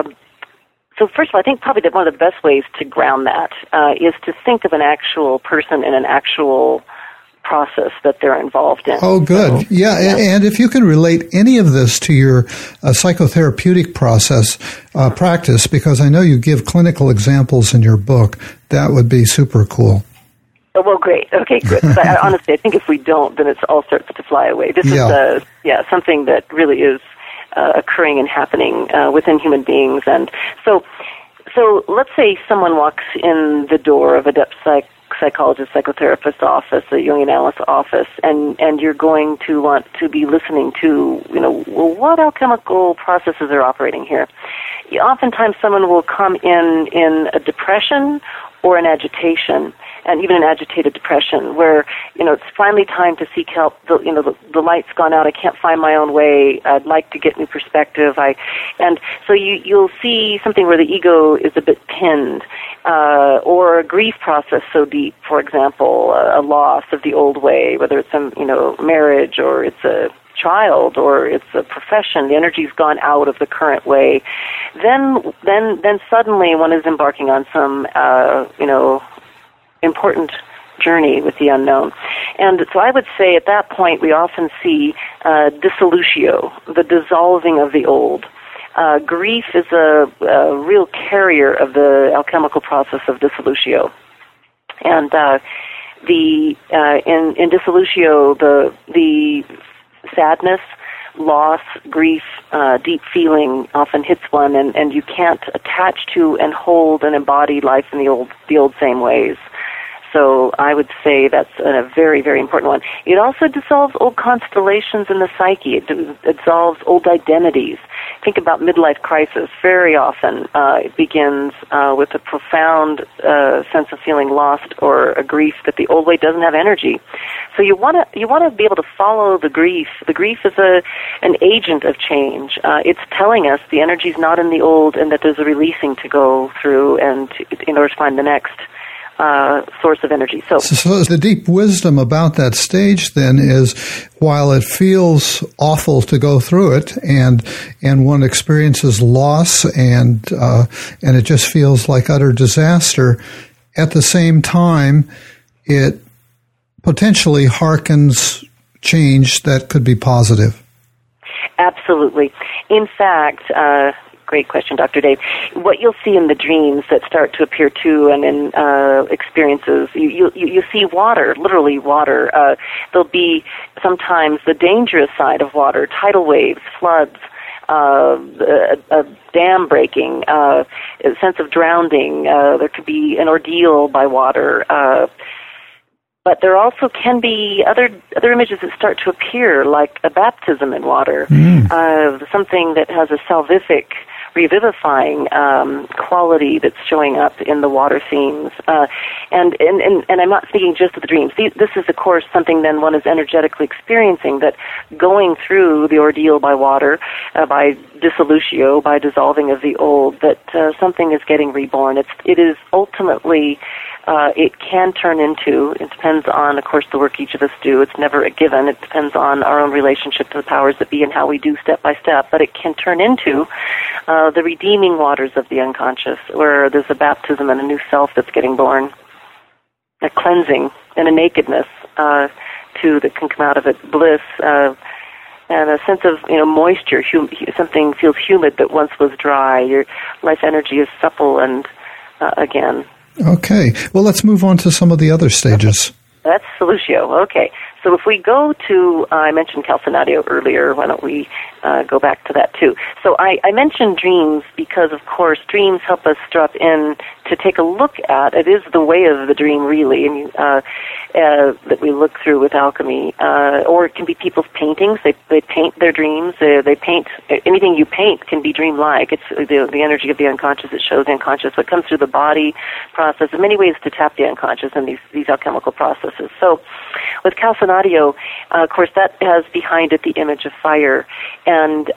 first of all, I think probably that one of the best ways to ground that is to think of an actual person in an actual process that they're involved in. Oh, good. So, yeah, and if you can relate any of this to your psychotherapeutic practice, because I know you give clinical examples in your book, that would be super cool. Oh, well, great. Okay, good. Honestly, I think if we don't, then it all starts to fly away. This is something that really is occurring and happening within human beings. And so let's say someone walks in the door of a depth psychologist, psychotherapist office, a Jungian analyst office, and you're going to want to be listening to, what alchemical processes are operating here. Oftentimes someone will come in a depression or an agitation, and even an agitated depression, where it's finally time to seek help. The light's gone out. I can't find my own way. I'd like to get new perspective. And so you'll see something where the ego is a bit pinned, or a grief process so deep. For example, a loss of the old way, whether it's marriage, or it's a child, or it's a profession. The energy's gone out of the current way. Then suddenly one is embarking on some important journey with the unknown. And so I would say at that point we often see dissolution, the dissolving of the old. Grief is a real carrier of the alchemical process of dissolution. And in dissolution, the sadness, loss, grief, deep feeling often hits one, and you can't attach to and hold and embody life in the old same ways. So I would say that's a very, very important one. It also dissolves old constellations in the psyche. It dissolves old identities. Think about midlife crisis. Very often it begins with a profound sense of feeling lost, or a grief that the old way doesn't have energy. So you want to be able to follow the grief. The grief is an agent of change. It's telling us the energy's not in the old, and that there's a releasing to go through, and in order to find the next source of energy. So the deep wisdom about that stage then is, while it feels awful to go through it, and one experiences loss, and it just feels like utter disaster, at the same time it potentially hearkens change that could be positive. Absolutely. In fact, great question, Dr. Dave. What you'll see in the dreams that start to appear too, and in experiences, you see water, literally water. There'll be sometimes the dangerous side of water, tidal waves, floods, a dam breaking, a sense of drowning. There could be an ordeal by water. But there also can be other images that start to appear, like a baptism in water, something that has a salvific, revivifying quality that's showing up in the water themes. And I'm not speaking just of the dreams. This is, of course, something then one is energetically experiencing, that going through the ordeal by water, by dissolution, by dissolving of the old, that something is getting reborn. It is ultimately... it can turn into, it depends on, of course, the work each of us do. It's never a given. It depends on our own relationship to the powers that be and how we do step by step. But it can turn into the redeeming waters of the unconscious, where there's a baptism and a new self that's getting born, a cleansing and a nakedness that can come out of it, bliss, and a sense of moisture. Something feels humid that once was dry. Your life energy is supple and again. Okay. Well, let's move on to some of the other stages. Okay. That's solutio. Okay. So if we go to, I mentioned calcinatio earlier, why don't we go back to that too? So I mentioned dreams because, of course, dreams help us drop in to take a look at, it is the way of the dream really, and that we look through with alchemy, or it can be people's paintings. They paint their dreams. They paint, anything you paint can be dreamlike. It's the energy of the unconscious that shows the unconscious. So it comes through the body process. There are many ways to tap the unconscious in these alchemical processes. So with calcinatio, of course, that has behind it the image of fire. And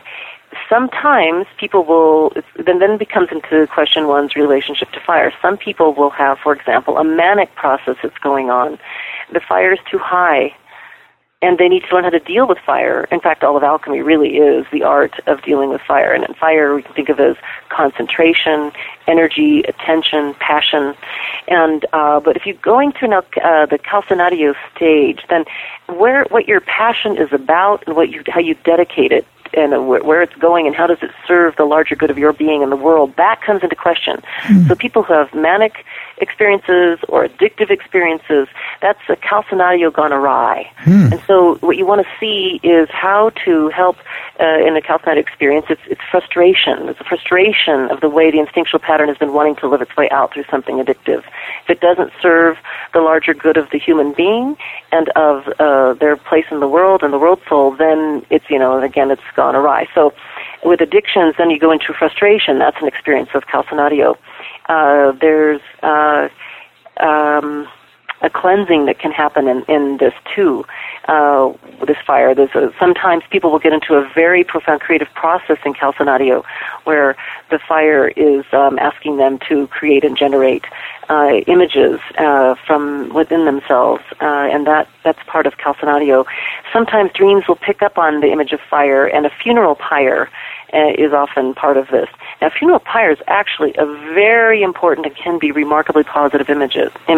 sometimes people will, then becomes into question one's relationship to fire. Some people will have, for example, a manic process that's going on. The fire is too high, and they need to learn how to deal with fire. In fact, all of alchemy really is the art of dealing with fire. And in fire, we can think of as concentration, energy, attention, passion. And but if you're going through now the calcinatio stage, then what your passion is about and how you dedicate it, and where it's going and how does it serve the larger good of your being in the world, that comes into question. So people who have manic experiences or addictive experiences, that's a calcinatio gone awry. And so what you want to see is how to help in a calcinatio experience. It's frustration. It's a frustration of the way the instinctual pattern has been wanting to live its way out through something addictive. If it doesn't serve the larger good of the human being and of their place in the world and the world soul, then it's, again, it's gone awry. So with addictions, then you go into frustration. That's an experience of calcinatio. There's a cleansing that can happen in this too. This fire. Sometimes people will get into a very profound creative process in Calcinadio, where the fire is asking them to create and generate images from within themselves, and that's part of Calcinadio. Sometimes dreams will pick up on the image of fire, and a funeral pyre is often part of this. Now, funeral pyre is actually a very important and can be remarkably positive image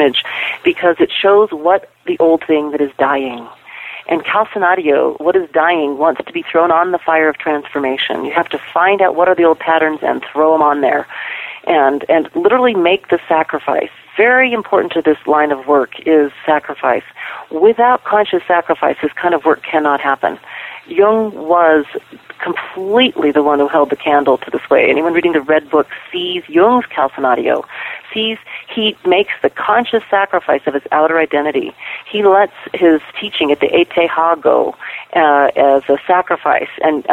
because it shows what the old thing that is dying. And Calcinadio, what is dying, wants to be thrown on the fire of transformation. You have to find out what are the old patterns and throw them on there, and literally make the sacrifice. Very important to this line of work is sacrifice. Without conscious sacrifice, this kind of work cannot happen. Jung was completely the one who held the candle to this way. Anyone reading the Red Book sees Jung's Calcinadio, sees he makes the conscious sacrifice of his outer identity. He lets his teaching at the Ete go as a sacrifice,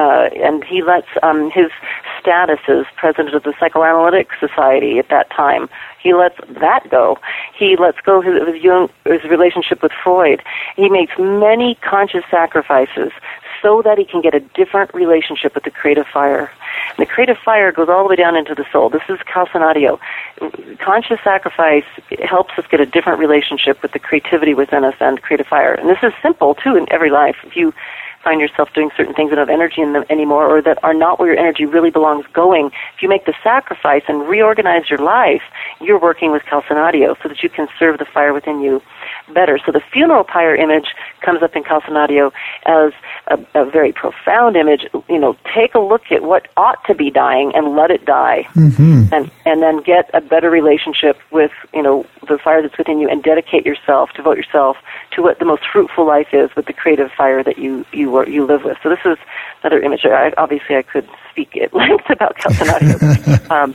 and he lets his status as president of the Psychoanalytic Society at that time. He lets that go. He lets go his relationship with Freud. He makes many conscious sacrifices so that he can get a different relationship with the creative fire. And the creative fire goes all the way down into the soul. This is Calcinadio. Conscious sacrifice helps us get a different relationship with the creativity within us and creative fire. And this is simple, too, in every life. If you find yourself doing certain things that don't have energy in them anymore, or that are not where your energy really belongs going, if you make the sacrifice and reorganize your life, you're working with Calcinadio so that you can serve the fire within you better. So the funeral pyre image comes up in Calcinadio as a very profound image. Take a look at what ought to be dying and let it die, and then get a better relationship with the fire that's within you, and devote yourself to what the most fruitful life is with the creative fire that you live with. So this is another image. Obviously, I could speak at length about Calcinadio.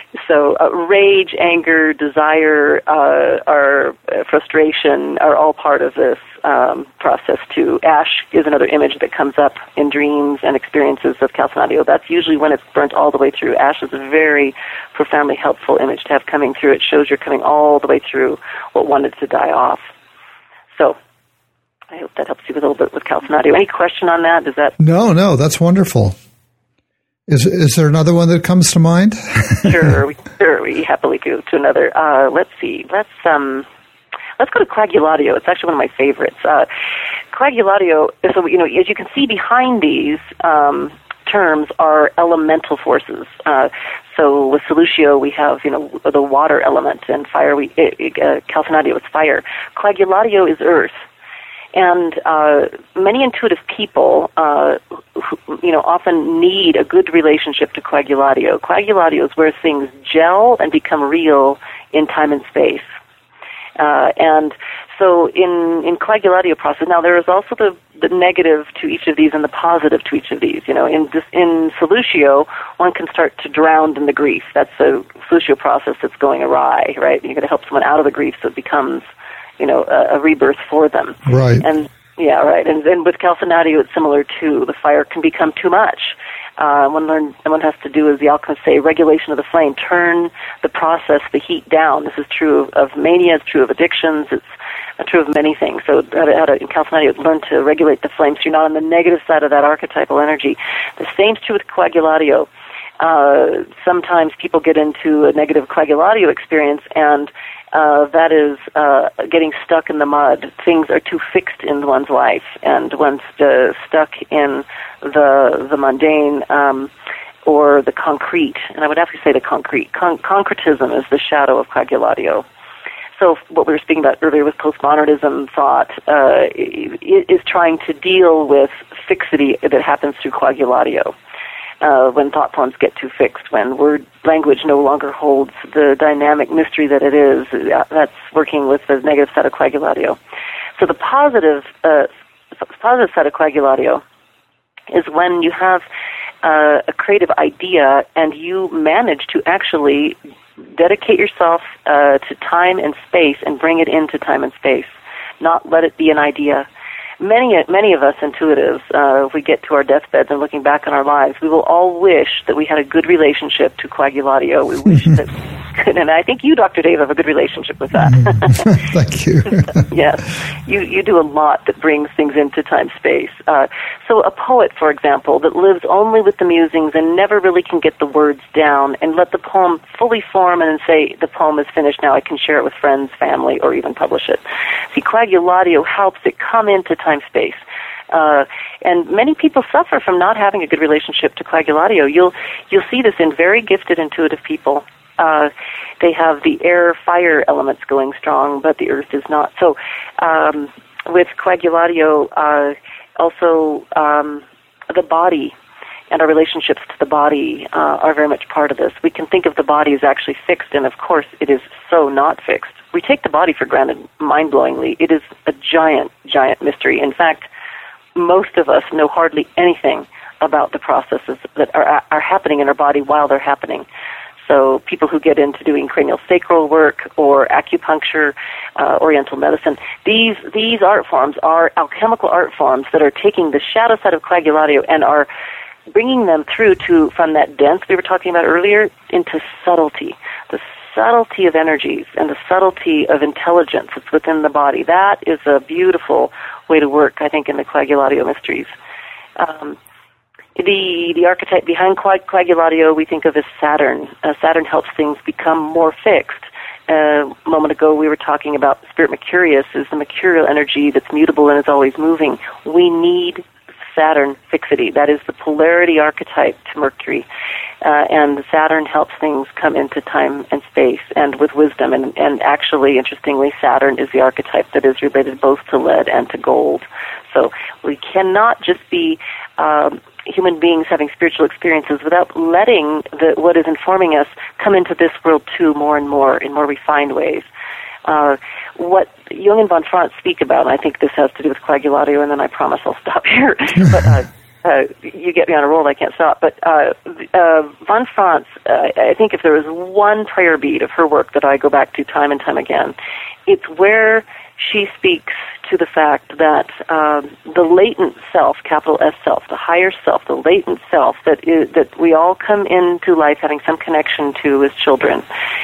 So rage, anger, desire, frustration are all part of this process too. Ash is another image that comes up in dreams and experiences of Calcinadio. That's usually when it's burnt all the way through. Ash is a very profoundly helpful image to have coming through. It shows you're coming all the way through what wanted to die off. So I hope that helps you a little bit with Calcinadio. Any question on that? No, that's wonderful. Is there another one that comes to mind? Sure, we happily go to another. Let's see. Let's go to Coaguladio. It's actually one of my favorites. Coaguladio. So as you can see behind these terms are elemental forces. So with Solutio, we have the water element, and fire. Calcinadio is fire. Coaguladio is earth. And many intuitive people, often need a good relationship to Coaguladio. Coaguladio is where things gel and become real in time and space. And so in Coaguladio process, now there is also the negative to each of these and the positive to each of these. In Solutio, one can start to drown in the grief. That's a Solutio process that's going awry, right? You're going to help someone out of the grief so it becomes a rebirth for them. Right. And yeah, right. And then with Calcinadio, it's similar too. The fire can become too much. One has to do, as the alchemists say, regulation of the flame. Turn the process, the heat down. This is true of mania. It's true of addictions. It's true of many things. So in Calcinadio, learn to regulate the flame so you're not on the negative side of that archetypal energy. The same's true with Coaguladio. Sometimes people get into a negative Coaguladio experience, and that is getting stuck in the mud. Things are too fixed in one's life, and one's stuck in the mundane or the concrete. And I would have to say the concrete. Concretism is the shadow of Coaguladio. So what we were speaking about earlier with postmodernism thought is trying to deal with fixity that happens through Coaguladio. When thought forms get too fixed, when word language no longer holds the dynamic mystery that it is, that's working with the negative side of Coaguladio. So the positive side of Coaguladio is when you have a creative idea and you manage to actually dedicate yourself to time and space and bring it into time and space, not let it be an idea. Many of us intuitives, if we get to our deathbeds and looking back on our lives, we will all wish that we had a good relationship to Coaguladio. We wish that And I think you, Dr. Dave, have a good relationship with that. Thank you. Yes. You do a lot that brings things into time-space. So a poet, for example, that lives only with the musings and never really can get the words down and let the poem fully form and then say, the poem is finished now, I can share it with friends, family, or even publish it. See, Coagulatio helps it come into time-space. And many people suffer from not having a good relationship to Coagulatio. You'll see this in very gifted, intuitive people. They have the air, fire elements going strong, but the earth is not. So with Coagulatio, also the body and our relationships to the body are very much part of this. We can think of the body as actually fixed, and of course it is so not fixed. We take the body for granted mind-blowingly. It is a giant, giant mystery. In fact, most of us know hardly anything about the processes that are happening in our body while they're happening. So people who get into doing cranial-sacral work or acupuncture, oriental medicine, these art forms are alchemical art forms that are taking the shadow side of Coagulatio and are bringing them through from that dense we were talking about earlier into subtlety. The subtlety of energies and the subtlety of intelligence that's within the body. That is a beautiful way to work, I think, in the Coagulatio mysteries. The archetype behind Coagulatio we think of as Saturn. Saturn helps things become more fixed. A moment ago we were talking about Spirit Mercurius is the mercurial energy that's mutable and is always moving. We need Saturn fixity. That is the polarity archetype to Mercury. And Saturn helps things come into time and space and with wisdom. And actually, interestingly, Saturn is the archetype that is related both to lead and to gold. So we cannot just be human beings having spiritual experiences without letting what is informing us come into this world too more and more in more refined ways. What Jung and von Franz speak about, and I think this has to do with Coagulatio, and then I promise I'll stop here. But you get me on a roll, I can't stop. But von Franz, I think if there was one prayer bead of her work that I go back to time and time again, it's where she speaks to the fact that the latent self, capital S self, the higher self, the latent self that we all come into life having some connection to as children,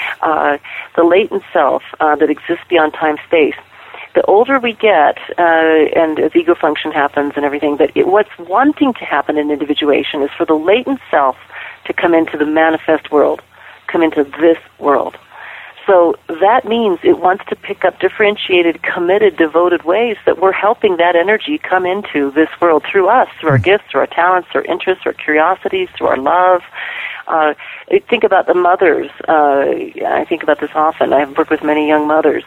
the latent self that exists beyond time-space, the older we get, and as ego function happens and everything, but what's wanting to happen in individuation is for the latent self to come into the manifest world, come into this world. So that means it wants to pick up differentiated, committed, devoted ways that we're helping that energy come into this world through us, through our gifts, through our talents, through our interests, through our curiosities, through our love. Think about the mothers. I think about this often. I've worked with many young mothers.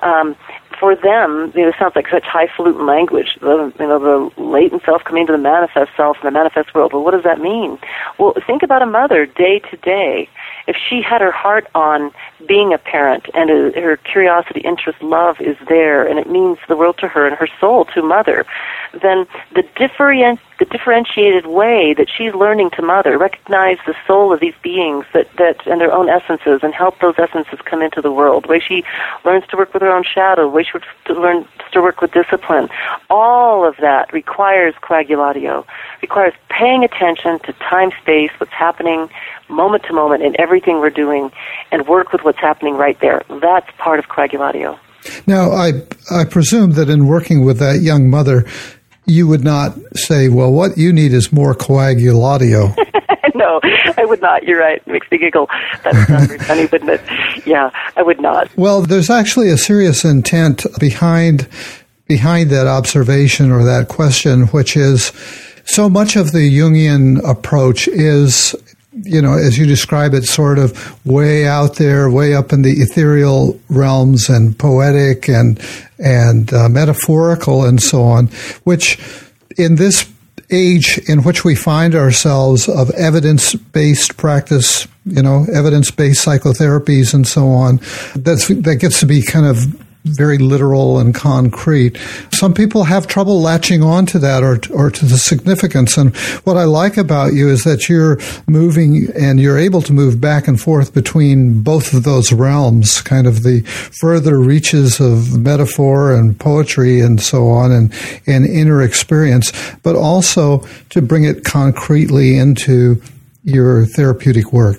For them, it sounds like such highfalutin language. The latent self coming to the manifest self in the manifest world. Well, what does that mean? Well, think about a mother day to day. If she had her heart on being a parent and her curiosity, interest, love is there, and it means the world to her and her soul to mother, then the differentiated way that she's learning to mother, recognize the soul of these beings that and their own essences, and help those essences come into the world, the way she learns to work with her own shadow, the way she learns to work with discipline, all of that requires Coagulatio, requires paying attention to time, space, what's happening moment to moment in everything we're doing, and work with what's happening right there. That's part of Coagulatio. Now, I presume that in working with that young mother, you would not say, well, what you need is more Coagulatio. No, I would not. You're right. It makes me giggle. That's not very funny, wouldn't it? Yeah, I would not. Well, there's actually a serious intent behind that observation or that question, which is so much of the Jungian approach is, as you describe it, sort of way out there, way up in the ethereal realms and poetic and metaphorical and so on, which in this age in which we find ourselves of evidence-based practice, evidence-based psychotherapies and so on, that gets to be kind of very literal and concrete. Some people have trouble latching on to that or to the significance. And what I like about you is that you're moving and you're able to move back and forth between both of those realms, kind of the further reaches of metaphor and poetry and so on and inner experience, but also to bring it concretely into your therapeutic work.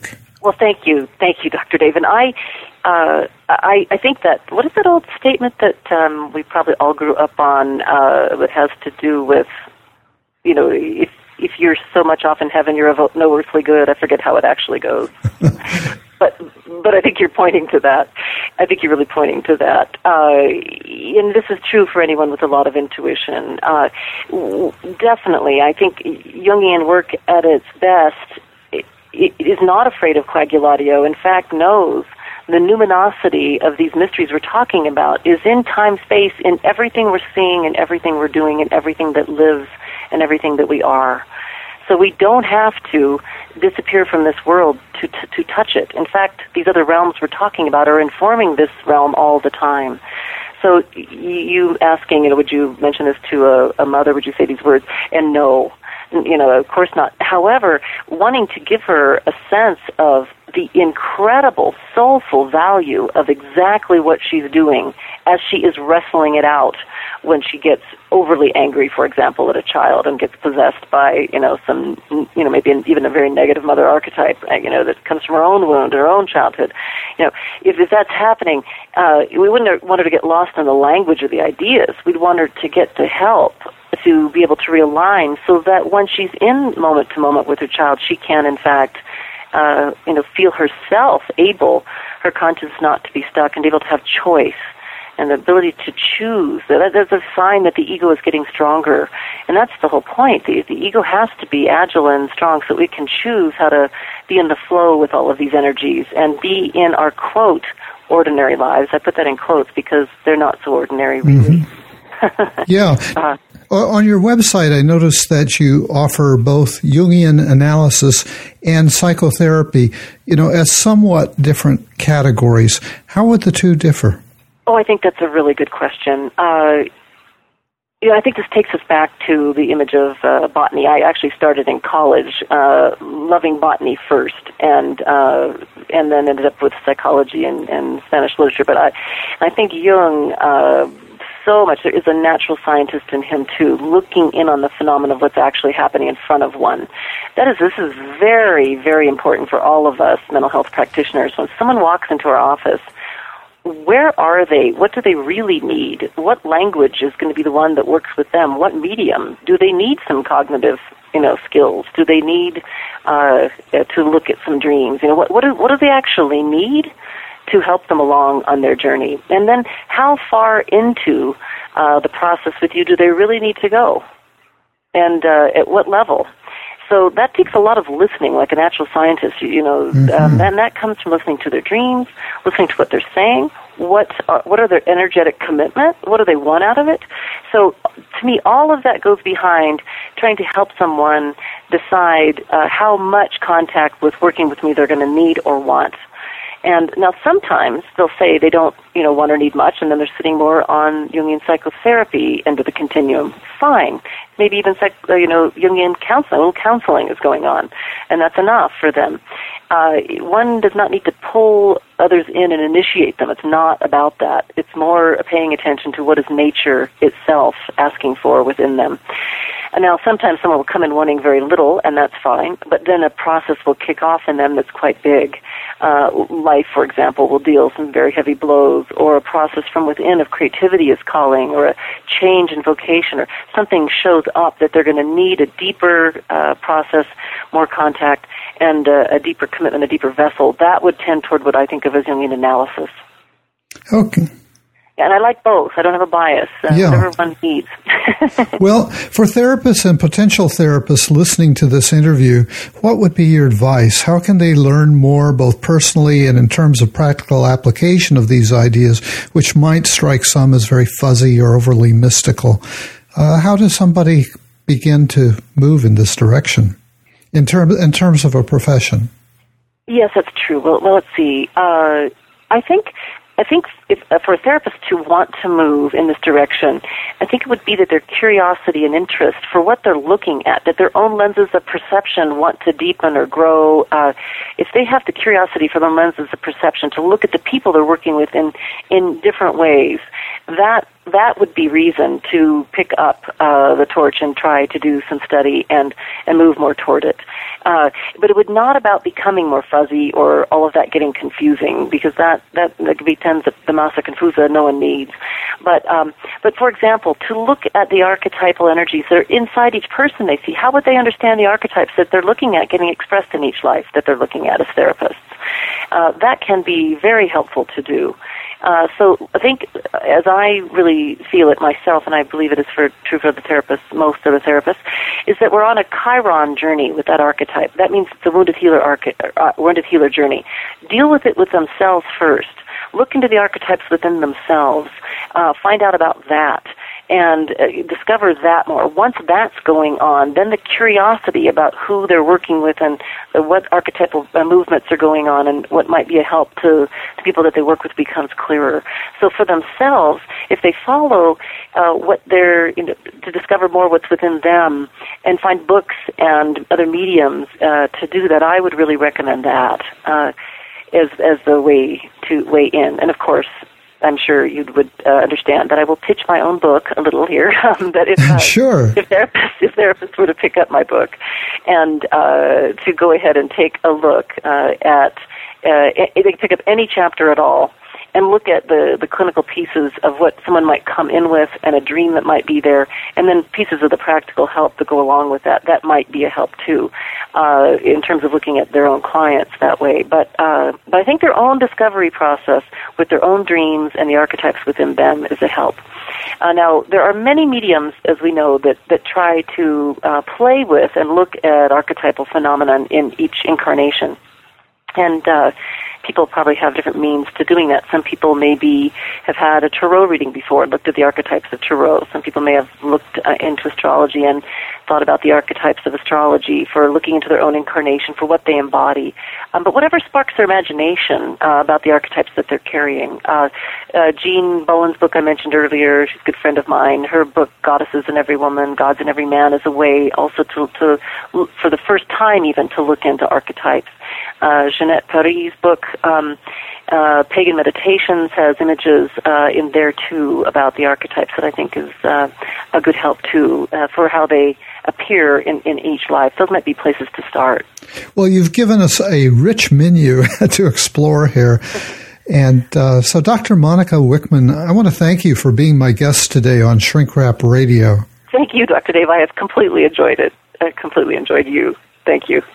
Well, thank you, Dr. Dave. And I think that, what is that old statement that we probably all grew up on that has to do with, if you're so much off in heaven, you're of no earthly good. I forget how it actually goes. But I think you're pointing to that. I think you're really pointing to that. And this is true for anyone with a lot of intuition. Definitely, I think Jungian work at its best it is not afraid of coagulatio. In fact, knows the numinosity of these mysteries we're talking about is in time, space, in everything we're seeing and everything we're doing and everything that lives and everything that we are. So we don't have to disappear from this world to touch it. In fact, these other realms we're talking about are informing this realm all the time. So you asking, would you mention this to a mother? Would you say these words? And no, of course not. However, wanting to give her a sense of the incredible soulful value of exactly what she's doing as she is wrestling it out when she gets overly angry, for example, at a child and gets possessed by, some, maybe even a very negative mother archetype, that comes from her own wound, her own childhood. If that's happening, we wouldn't want her to get lost in the language of the ideas. We'd want her to get to help to be able to realign so that when she's in moment to moment with her child, she can, in fact, feel herself able, her conscience not to be stuck and able to have choice and the ability to choose. That's a sign that the ego is getting stronger. And that's the whole point. The ego has to be agile and strong so we can choose how to be in the flow with all of these energies and be in our, quote, ordinary lives. I put that in quotes because they're not so ordinary, really. Mm-hmm. Yeah. On your website, I noticed that you offer both Jungian analysis and psychotherapy, as somewhat different categories. How would the two differ? Oh, I think that's a really good question. I think this takes us back to the image of botany. I actually started in college loving botany first, and then ended up with psychology and Spanish literature. But I think Jung, so much, there is a natural scientist in him too, looking in on the phenomena of what's actually happening in front of one. This is very, very important for all of us mental health practitioners. When someone walks into our office, where are they? What do they really need? What language is going to be the one that works with them? What medium? Do they need some cognitive, skills? Do they need to look at some dreams? What do they actually need to help them along on their journey? And then how far into the process with you do they really need to go? And at what level? So that takes a lot of listening, like a natural scientist, and that comes from listening to their dreams, listening to what they're saying, what are their energetic commitment, what do they want out of it. So to me, all of that goes behind trying to help someone decide how much contact with working with me they're going to need or want. And now sometimes they'll say they don't, want or need much, and then they're sitting more on Jungian psychotherapy end of the continuum. Fine. Maybe even, Jungian counseling, a little counseling is going on, and that's enough for them. One does not need to pull others in and initiate them. It's not about that. It's more paying attention to what is nature itself asking for within them. And now sometimes someone will come in wanting very little, and that's fine, but then a process will kick off in them that's quite big. Life, for example, will deal some very heavy blows, or a process from within of creativity is calling, or a change in vocation, or something shows up that they're going to need a deeper process, more contact, and a deeper commitment, a deeper vessel. That would tend toward what I think of as Jungian analysis. Okay. And I like both. I don't have a bias. Whatever one needs. Well, for therapists and potential therapists listening to this interview, what would be your advice? How can they learn more, both personally and in terms of practical application of these ideas, which might strike some as very fuzzy or overly mystical? How does somebody begin to move in this direction in terms of a profession? Yes, that's true. Well, let's see. I think if for a therapist to want to move in this direction, I think it would be that their curiosity and interest for what they're looking at, that their own lenses of perception want to deepen or grow. If they have the curiosity for their lenses of perception to look at the people they're working with in different ways, that that would be reason to pick up the torch and try to do some study and move more toward it. But it would not about becoming more fuzzy or all of that getting confusing, because that tends the massa confusa no one needs. But for example, to look at the archetypal energies that are inside each person they see, how would they understand the archetypes that they're looking at getting expressed in each life that they're looking at as therapists? That can be very helpful to do. So I think, as I really feel it myself, and I believe it is true for the therapists, most of the therapists, is that we're on a Chiron journey with that archetype. That means the wounded healer journey. Deal with it with themselves first. Look into the archetypes within themselves. Find out about that. And discover that more. Once that's going on, then the curiosity about who they're working with and what archetypal movements are going on and what might be a help to people that they work with becomes clearer. So for themselves, if they follow what they're, to discover more what's within them and find books and other mediums to do that, I would really recommend that as the way in. And of course, I'm sure you would understand that I will pitch my own book a little here. That if sure, if therapists were to pick up my book and to go ahead and take a look at, they can pick up any chapter at all and look at the clinical pieces of what someone might come in with and a dream that might be there, and then pieces of the practical help that go along with that. That might be a help too, in terms of looking at their own clients that way. But I think their own discovery process with their own dreams and the archetypes within them is a help. Now, there are many mediums, as we know, that try to play with and look at archetypal phenomenon in each incarnation. And people probably have different means to doing that. Some people maybe have had a tarot reading before and looked at the archetypes of tarot. Some people may have looked into astrology and thought about the archetypes of astrology for looking into their own incarnation, for what they embody. But whatever sparks their imagination about the archetypes that they're carrying. Jean Bowen's book I mentioned earlier, she's a good friend of mine. Her book, Goddesses in Every Woman, Gods in Every Man, is a way also to for the first time even, to look into archetypes. Jeanette Paris' book, Pagan Meditations, has images in there too about the archetypes that I think is a good help too for how they appear in each life. Those might be places to start. Well, you've given us a rich menu to explore here. And so, Dr. Monica Wichmann, I want to thank you for being my guest today on Shrink Wrap Radio. Thank you, Dr. Dave. I have completely enjoyed it. I completely enjoyed you. Thank you.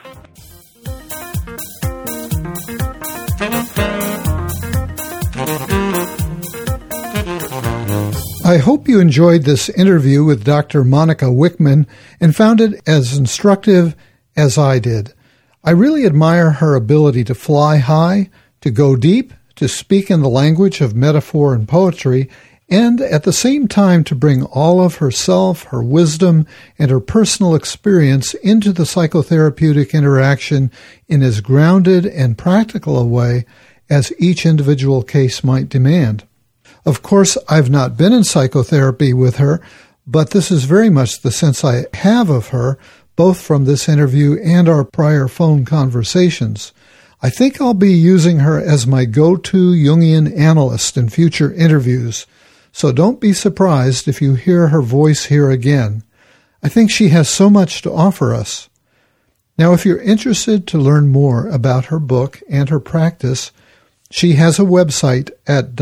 I hope you enjoyed this interview with Dr. Monica Wichmann and found it as instructive as I did. I really admire her ability to fly high, to go deep, to speak in the language of metaphor and poetry, and at the same time to bring all of herself, her wisdom, and her personal experience into the psychotherapeutic interaction in as grounded and practical a way as each individual case might demand. Of course, I've not been in psychotherapy with her, but this is very much the sense I have of her, both from this interview and our prior phone conversations. I think I'll be using her as my go-to Jungian analyst in future interviews, so don't be surprised if you hear her voice here again. I think she has so much to offer us. Now, if you're interested to learn more about her book and her practice, she has a website at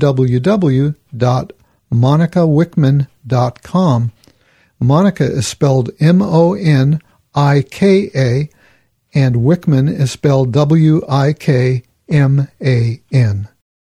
www.monicawichmann.com. Monica is spelled M-O-N-I-K-A, and Wichmann is spelled W-I-K-M-A-N.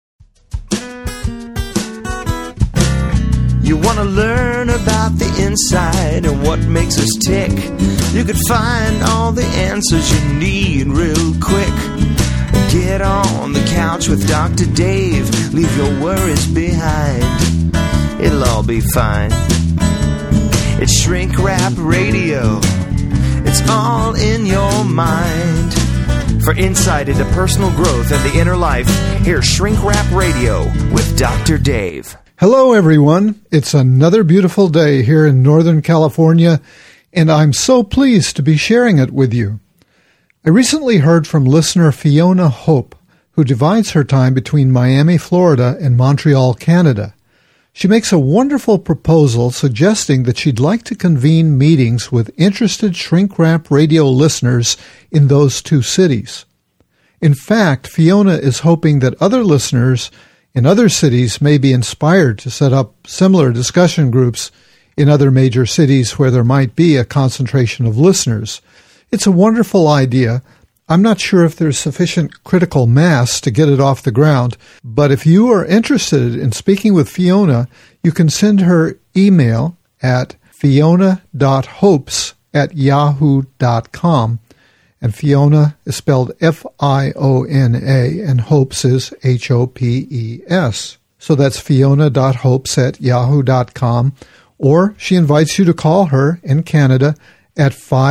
You want to learn about the inside and what makes us tick? You could find all the answers you need real quick. Get on the couch with Dr. Dave. Leave your worries behind. It'll all be fine. It's Shrink Wrap Radio. It's all in your mind. For insight into personal growth and the inner life, here's Shrink Wrap Radio with Dr. Dave. Hello, everyone. It's another beautiful day here in Northern California, and I'm so pleased to be sharing it with you. I recently heard from listener Fiona Hope, who divides her time between Miami, Florida, and Montreal, Canada. She makes a wonderful proposal suggesting that she'd like to convene meetings with interested Shrink Rap Radio listeners in those two cities. In fact, Fiona is hoping that other listeners in other cities may be inspired to set up similar discussion groups in other major cities where there might be a concentration of listeners. It's a wonderful idea. I'm not sure if there's sufficient critical mass to get it off the ground, but if you are interested in speaking with Fiona, you can send her email at fiona.hopes@yahoo.com. And Fiona is spelled Fiona, and Hopes is Hopes. So that's fiona.hopes@yahoo.com, or she invites you to call her in Canada at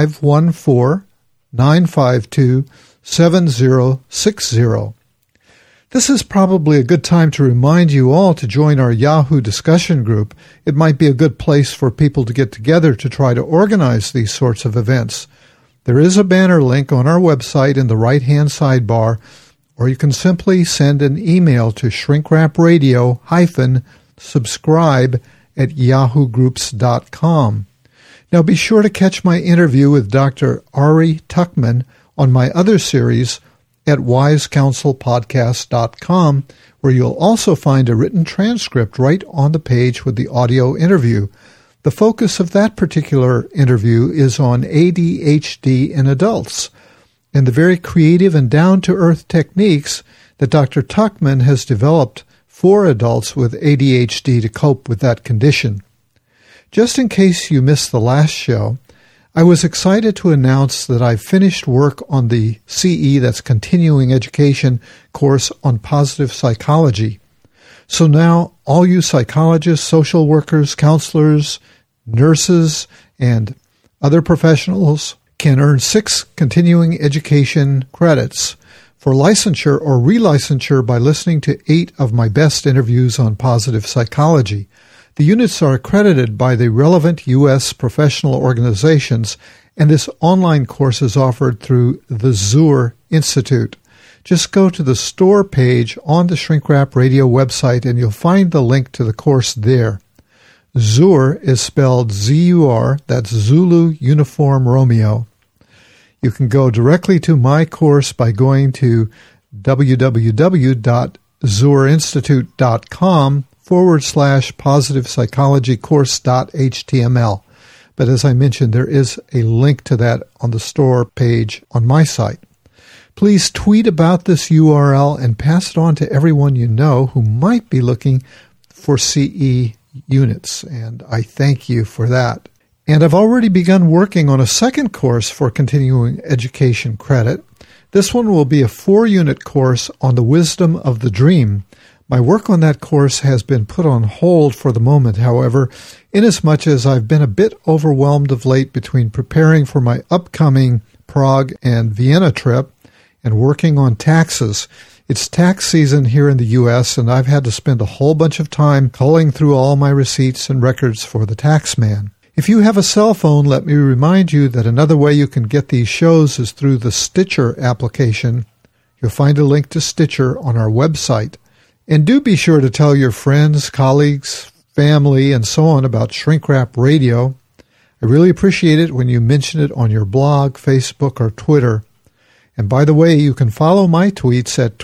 514-952-7060. This is probably a good time to remind you all to join our Yahoo discussion group. It might be a good place for people to get together to try to organize these sorts of events. There is a banner link on our website in the right-hand sidebar, or you can simply send an email to shrinkrapradio-subscribe@yahoogroups.com. Now be sure to catch my interview with Dr. Ari Tuckman on my other series at wisecounselpodcast.com, where you'll also find a written transcript right on the page with the audio interview. The focus of that particular interview is on ADHD in adults and the very creative and down-to-earth techniques that Dr. Tuckman has developed for adults with ADHD to cope with that condition. Just in case you missed the last show, I was excited to announce that I finished work on the CE, that's Continuing Education, course on positive psychology. So now all you psychologists, social workers, counselors, nurses, and other professionals can earn 6 continuing education credits for licensure or relicensure by listening to 8 of my best interviews on positive psychology. The units are accredited by the relevant U.S. professional organizations, and this online course is offered through the Zur Institute. Just go to the store page on the Shrink Rap Radio website and you'll find the link to the course there. Zur is spelled Z-U-R, that's Zulu Uniform Romeo. You can go directly to my course by going to www.zurinstitute.com/positive psychology course.html. But as I mentioned, there is a link to that on the store page on my site. Please tweet about this URL and pass it on to everyone you know who might be looking for CE units, and I thank you for that. And I've already begun working on a second course for continuing education credit. This one will be a 4-unit course on the wisdom of the dream. My work on that course has been put on hold for the moment, however, inasmuch as I've been a bit overwhelmed of late between preparing for my upcoming Prague and Vienna trip and working on taxes. It's tax season here in the U.S., and I've had to spend a whole bunch of time culling through all my receipts and records for the tax man. If you have a cell phone, let me remind you that another way you can get these shows is through the Stitcher application. You'll find a link to Stitcher on our website. And do be sure to tell your friends, colleagues, family, and so on about Shrink Rap Radio. I really appreciate it when you mention it on your blog, Facebook, or Twitter. And by the way, you can follow my tweets at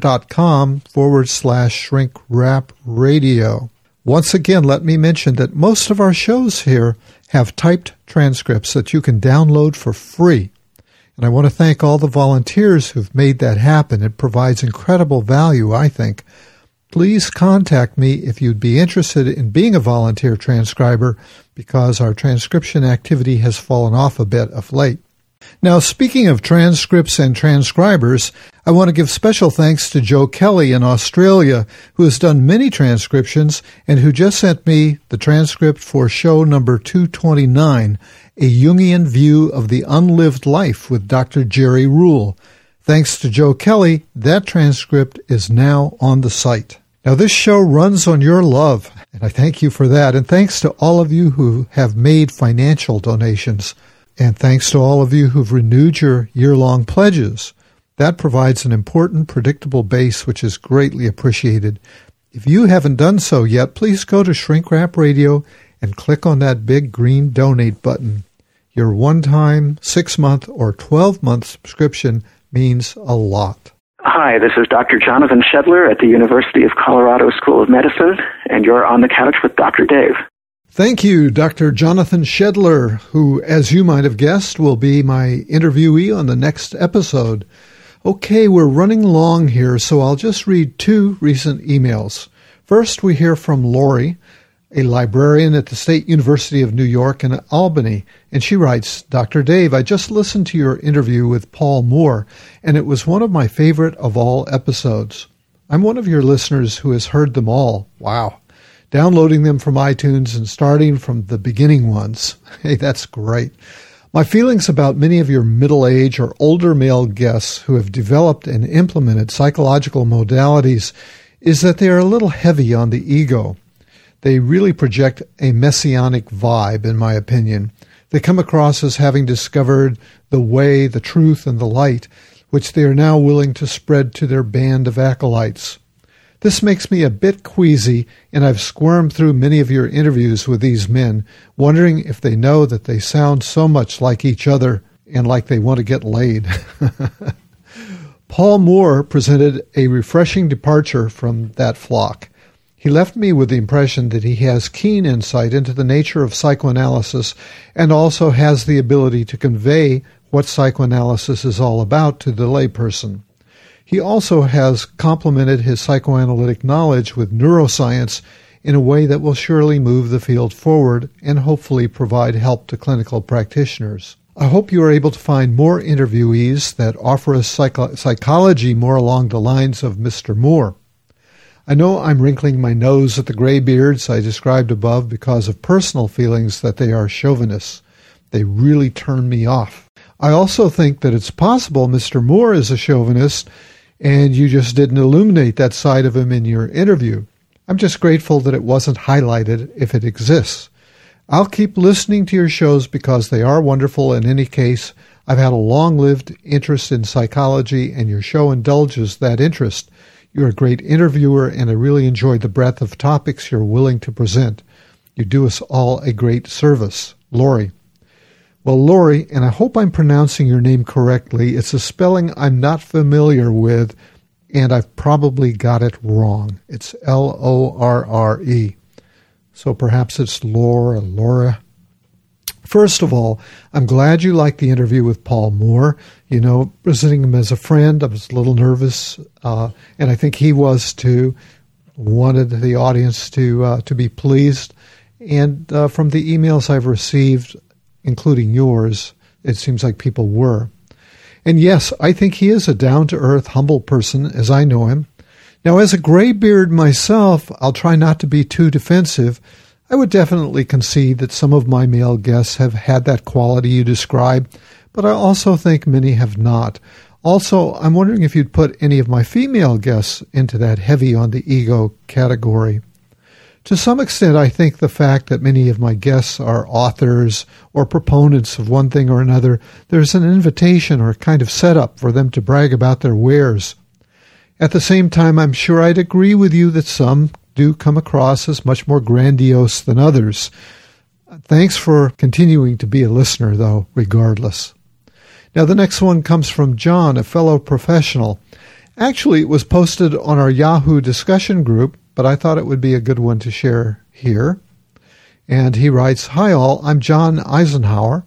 twitter.com/shrinkrapradio. Once again, let me mention that most of our shows here have typed transcripts that you can download for free. And I want to thank all the volunteers who've made that happen. It provides incredible value, I think. Please contact me if you'd be interested in being a volunteer transcriber, because our transcription activity has fallen off a bit of late. Now, speaking of transcripts and transcribers, I want to give special thanks to Joe Kelly in Australia, who has done many transcriptions and who just sent me the transcript for show number 229, A Jungian View of the Unlived Life with Dr. Jerry Rule. Thanks to Joe Kelly, that transcript is now on the site. Now, this show runs on your love, and I thank you for that. And thanks to all of you who have made financial donations. And thanks to all of you who've renewed your year-long pledges. That provides an important, predictable base, which is greatly appreciated. If you haven't done so yet, please go to Shrink Rap Radio and click on that big green donate button. Your one-time 6-month or 12-month subscription means a lot. Hi, this is Dr. Jonathan Shedler at the University of Colorado School of Medicine, and you're on the couch with Dr. Dave. Thank you, Dr. Jonathan Shedler, who, as you might have guessed, will be my interviewee on the next episode. Okay, we're running long here, so I'll just read 2 recent emails. First, we hear from Lori, a librarian at the State University of New York in Albany, and she writes, Dr. Dave, I just listened to your interview with Paul Moore, and it was one of my favorite of all episodes. I'm one of your listeners who has heard them all. Wow. Downloading them from iTunes and starting from the beginning ones. Hey, that's great. My feelings about many of your middle-aged or older male guests who have developed and implemented psychological modalities is that they are a little heavy on the ego. They really project a messianic vibe, in my opinion. They come across as having discovered the way, the truth, and the light, which they are now willing to spread to their band of acolytes. This makes me a bit queasy, and I've squirmed through many of your interviews with these men, wondering if they know that they sound so much like each other and like they want to get laid. Paul Moore presented a refreshing departure from that flock. He left me with the impression that he has keen insight into the nature of psychoanalysis and also has the ability to convey what psychoanalysis is all about to the layperson. He also has complemented his psychoanalytic knowledge with neuroscience in a way that will surely move the field forward and hopefully provide help to clinical practitioners. I hope you are able to find more interviewees that offer us psychology more along the lines of Mr. Moore. I know I'm wrinkling my nose at the gray beards I described above because of personal feelings that they are chauvinists. They really turn me off. I also think that it's possible Mr. Moore is a chauvinist and you just didn't illuminate that side of him in your interview. I'm just grateful that it wasn't highlighted if it exists. I'll keep listening to your shows because they are wonderful. In any case, I've had a long-lived interest in psychology, and your show indulges that interest. You're a great interviewer, and I really enjoy the breadth of topics you're willing to present. You do us all a great service. Lori. Well, Lori, and I hope I'm pronouncing your name correctly, it's a spelling I'm not familiar with, and I've probably got it wrong. It's L-O-R-R-E. So perhaps it's Laura. First of all, I'm glad you liked the interview with Paul Moore. You know, presenting him as a friend, I was a little nervous, and I think he was too. Wanted the audience to be pleased. And from the emails I've received, including yours, it seems like people were. And yes, I think he is a down-to-earth, humble person, as I know him. Now, as a graybeard myself, I'll try not to be too defensive. I would definitely concede that some of my male guests have had that quality you describe, but I also think many have not. Also, I'm wondering if you'd put any of my female guests into that heavy on the ego category. To some extent, I think the fact that many of my guests are authors or proponents of one thing or another, there's an invitation or a kind of setup for them to brag about their wares. At the same time, I'm sure I'd agree with you that some do come across as much more grandiose than others. Thanks for continuing to be a listener, though, regardless. Now, the next one comes from John, a fellow professional. Actually, it was posted on our Yahoo discussion group, but I thought it would be a good one to share here. And he writes, Hi all, I'm John Eisenhower,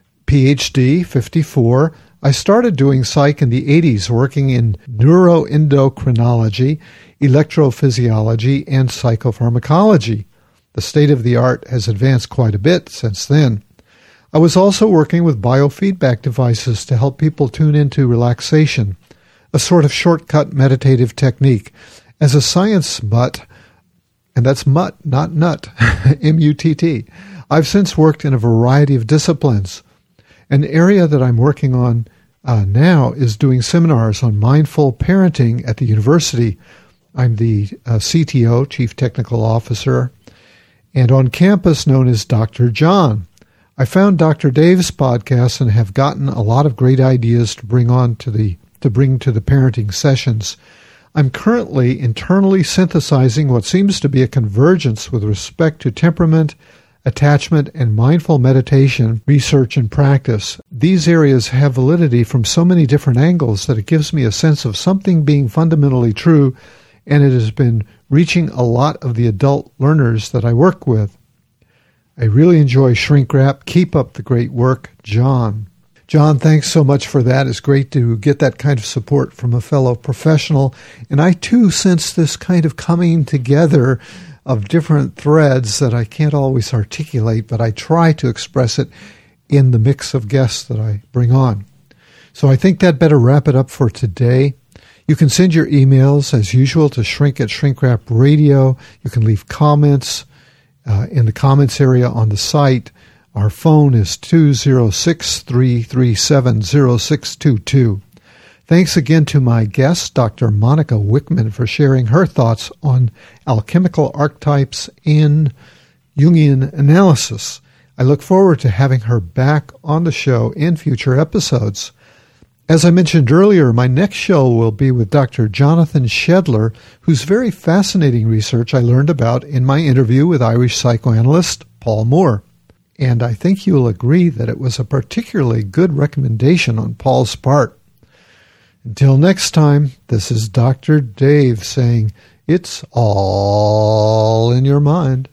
PhD, 54. I started doing psych in the 80s, working in neuroendocrinology, electrophysiology, and psychopharmacology. The state of the art has advanced quite a bit since then. I was also working with biofeedback devices to help people tune into relaxation, a sort of shortcut meditative technique. As a science mutt, and that's mutt, not nut, M-U-T-T, I've since worked in a variety of disciplines. An area that I'm working on now is doing seminars on mindful parenting at the university. I'm the CTO, Chief Technical Officer, and on campus known as Dr. John. I found Dr. Dave's podcast and have gotten a lot of great ideas to bring to the parenting sessions. I'm currently internally synthesizing what seems to be a convergence with respect to temperament, attachment, and mindful meditation research and practice. These areas have validity from so many different angles that it gives me a sense of something being fundamentally true, and it has been reaching a lot of the adult learners that I work with. I really enjoy Shrink Wrap. Keep up the great work, John. John, thanks so much for that. It's great to get that kind of support from a fellow professional. And I, too, sense this kind of coming together of different threads that I can't always articulate, but I try to express it in the mix of guests that I bring on. So I think that better wrap it up for today. You can send your emails, as usual, to shrink@shrinkwrapradio. You can leave comments in the comments area on the site. Our phone is 206-337-0622. Thanks again to my guest, Dr. Monica Wichmann, for sharing her thoughts on alchemical archetypes in Jungian analysis. I look forward to having her back on the show in future episodes. As I mentioned earlier, my next show will be with Dr. Jonathan Shedler, whose very fascinating research I learned about in my interview with Irish psychoanalyst Paul Moore. And I think you'll agree that it was a particularly good recommendation on Paul's part. Until next time, this is Dr. Dave saying, it's all in your mind.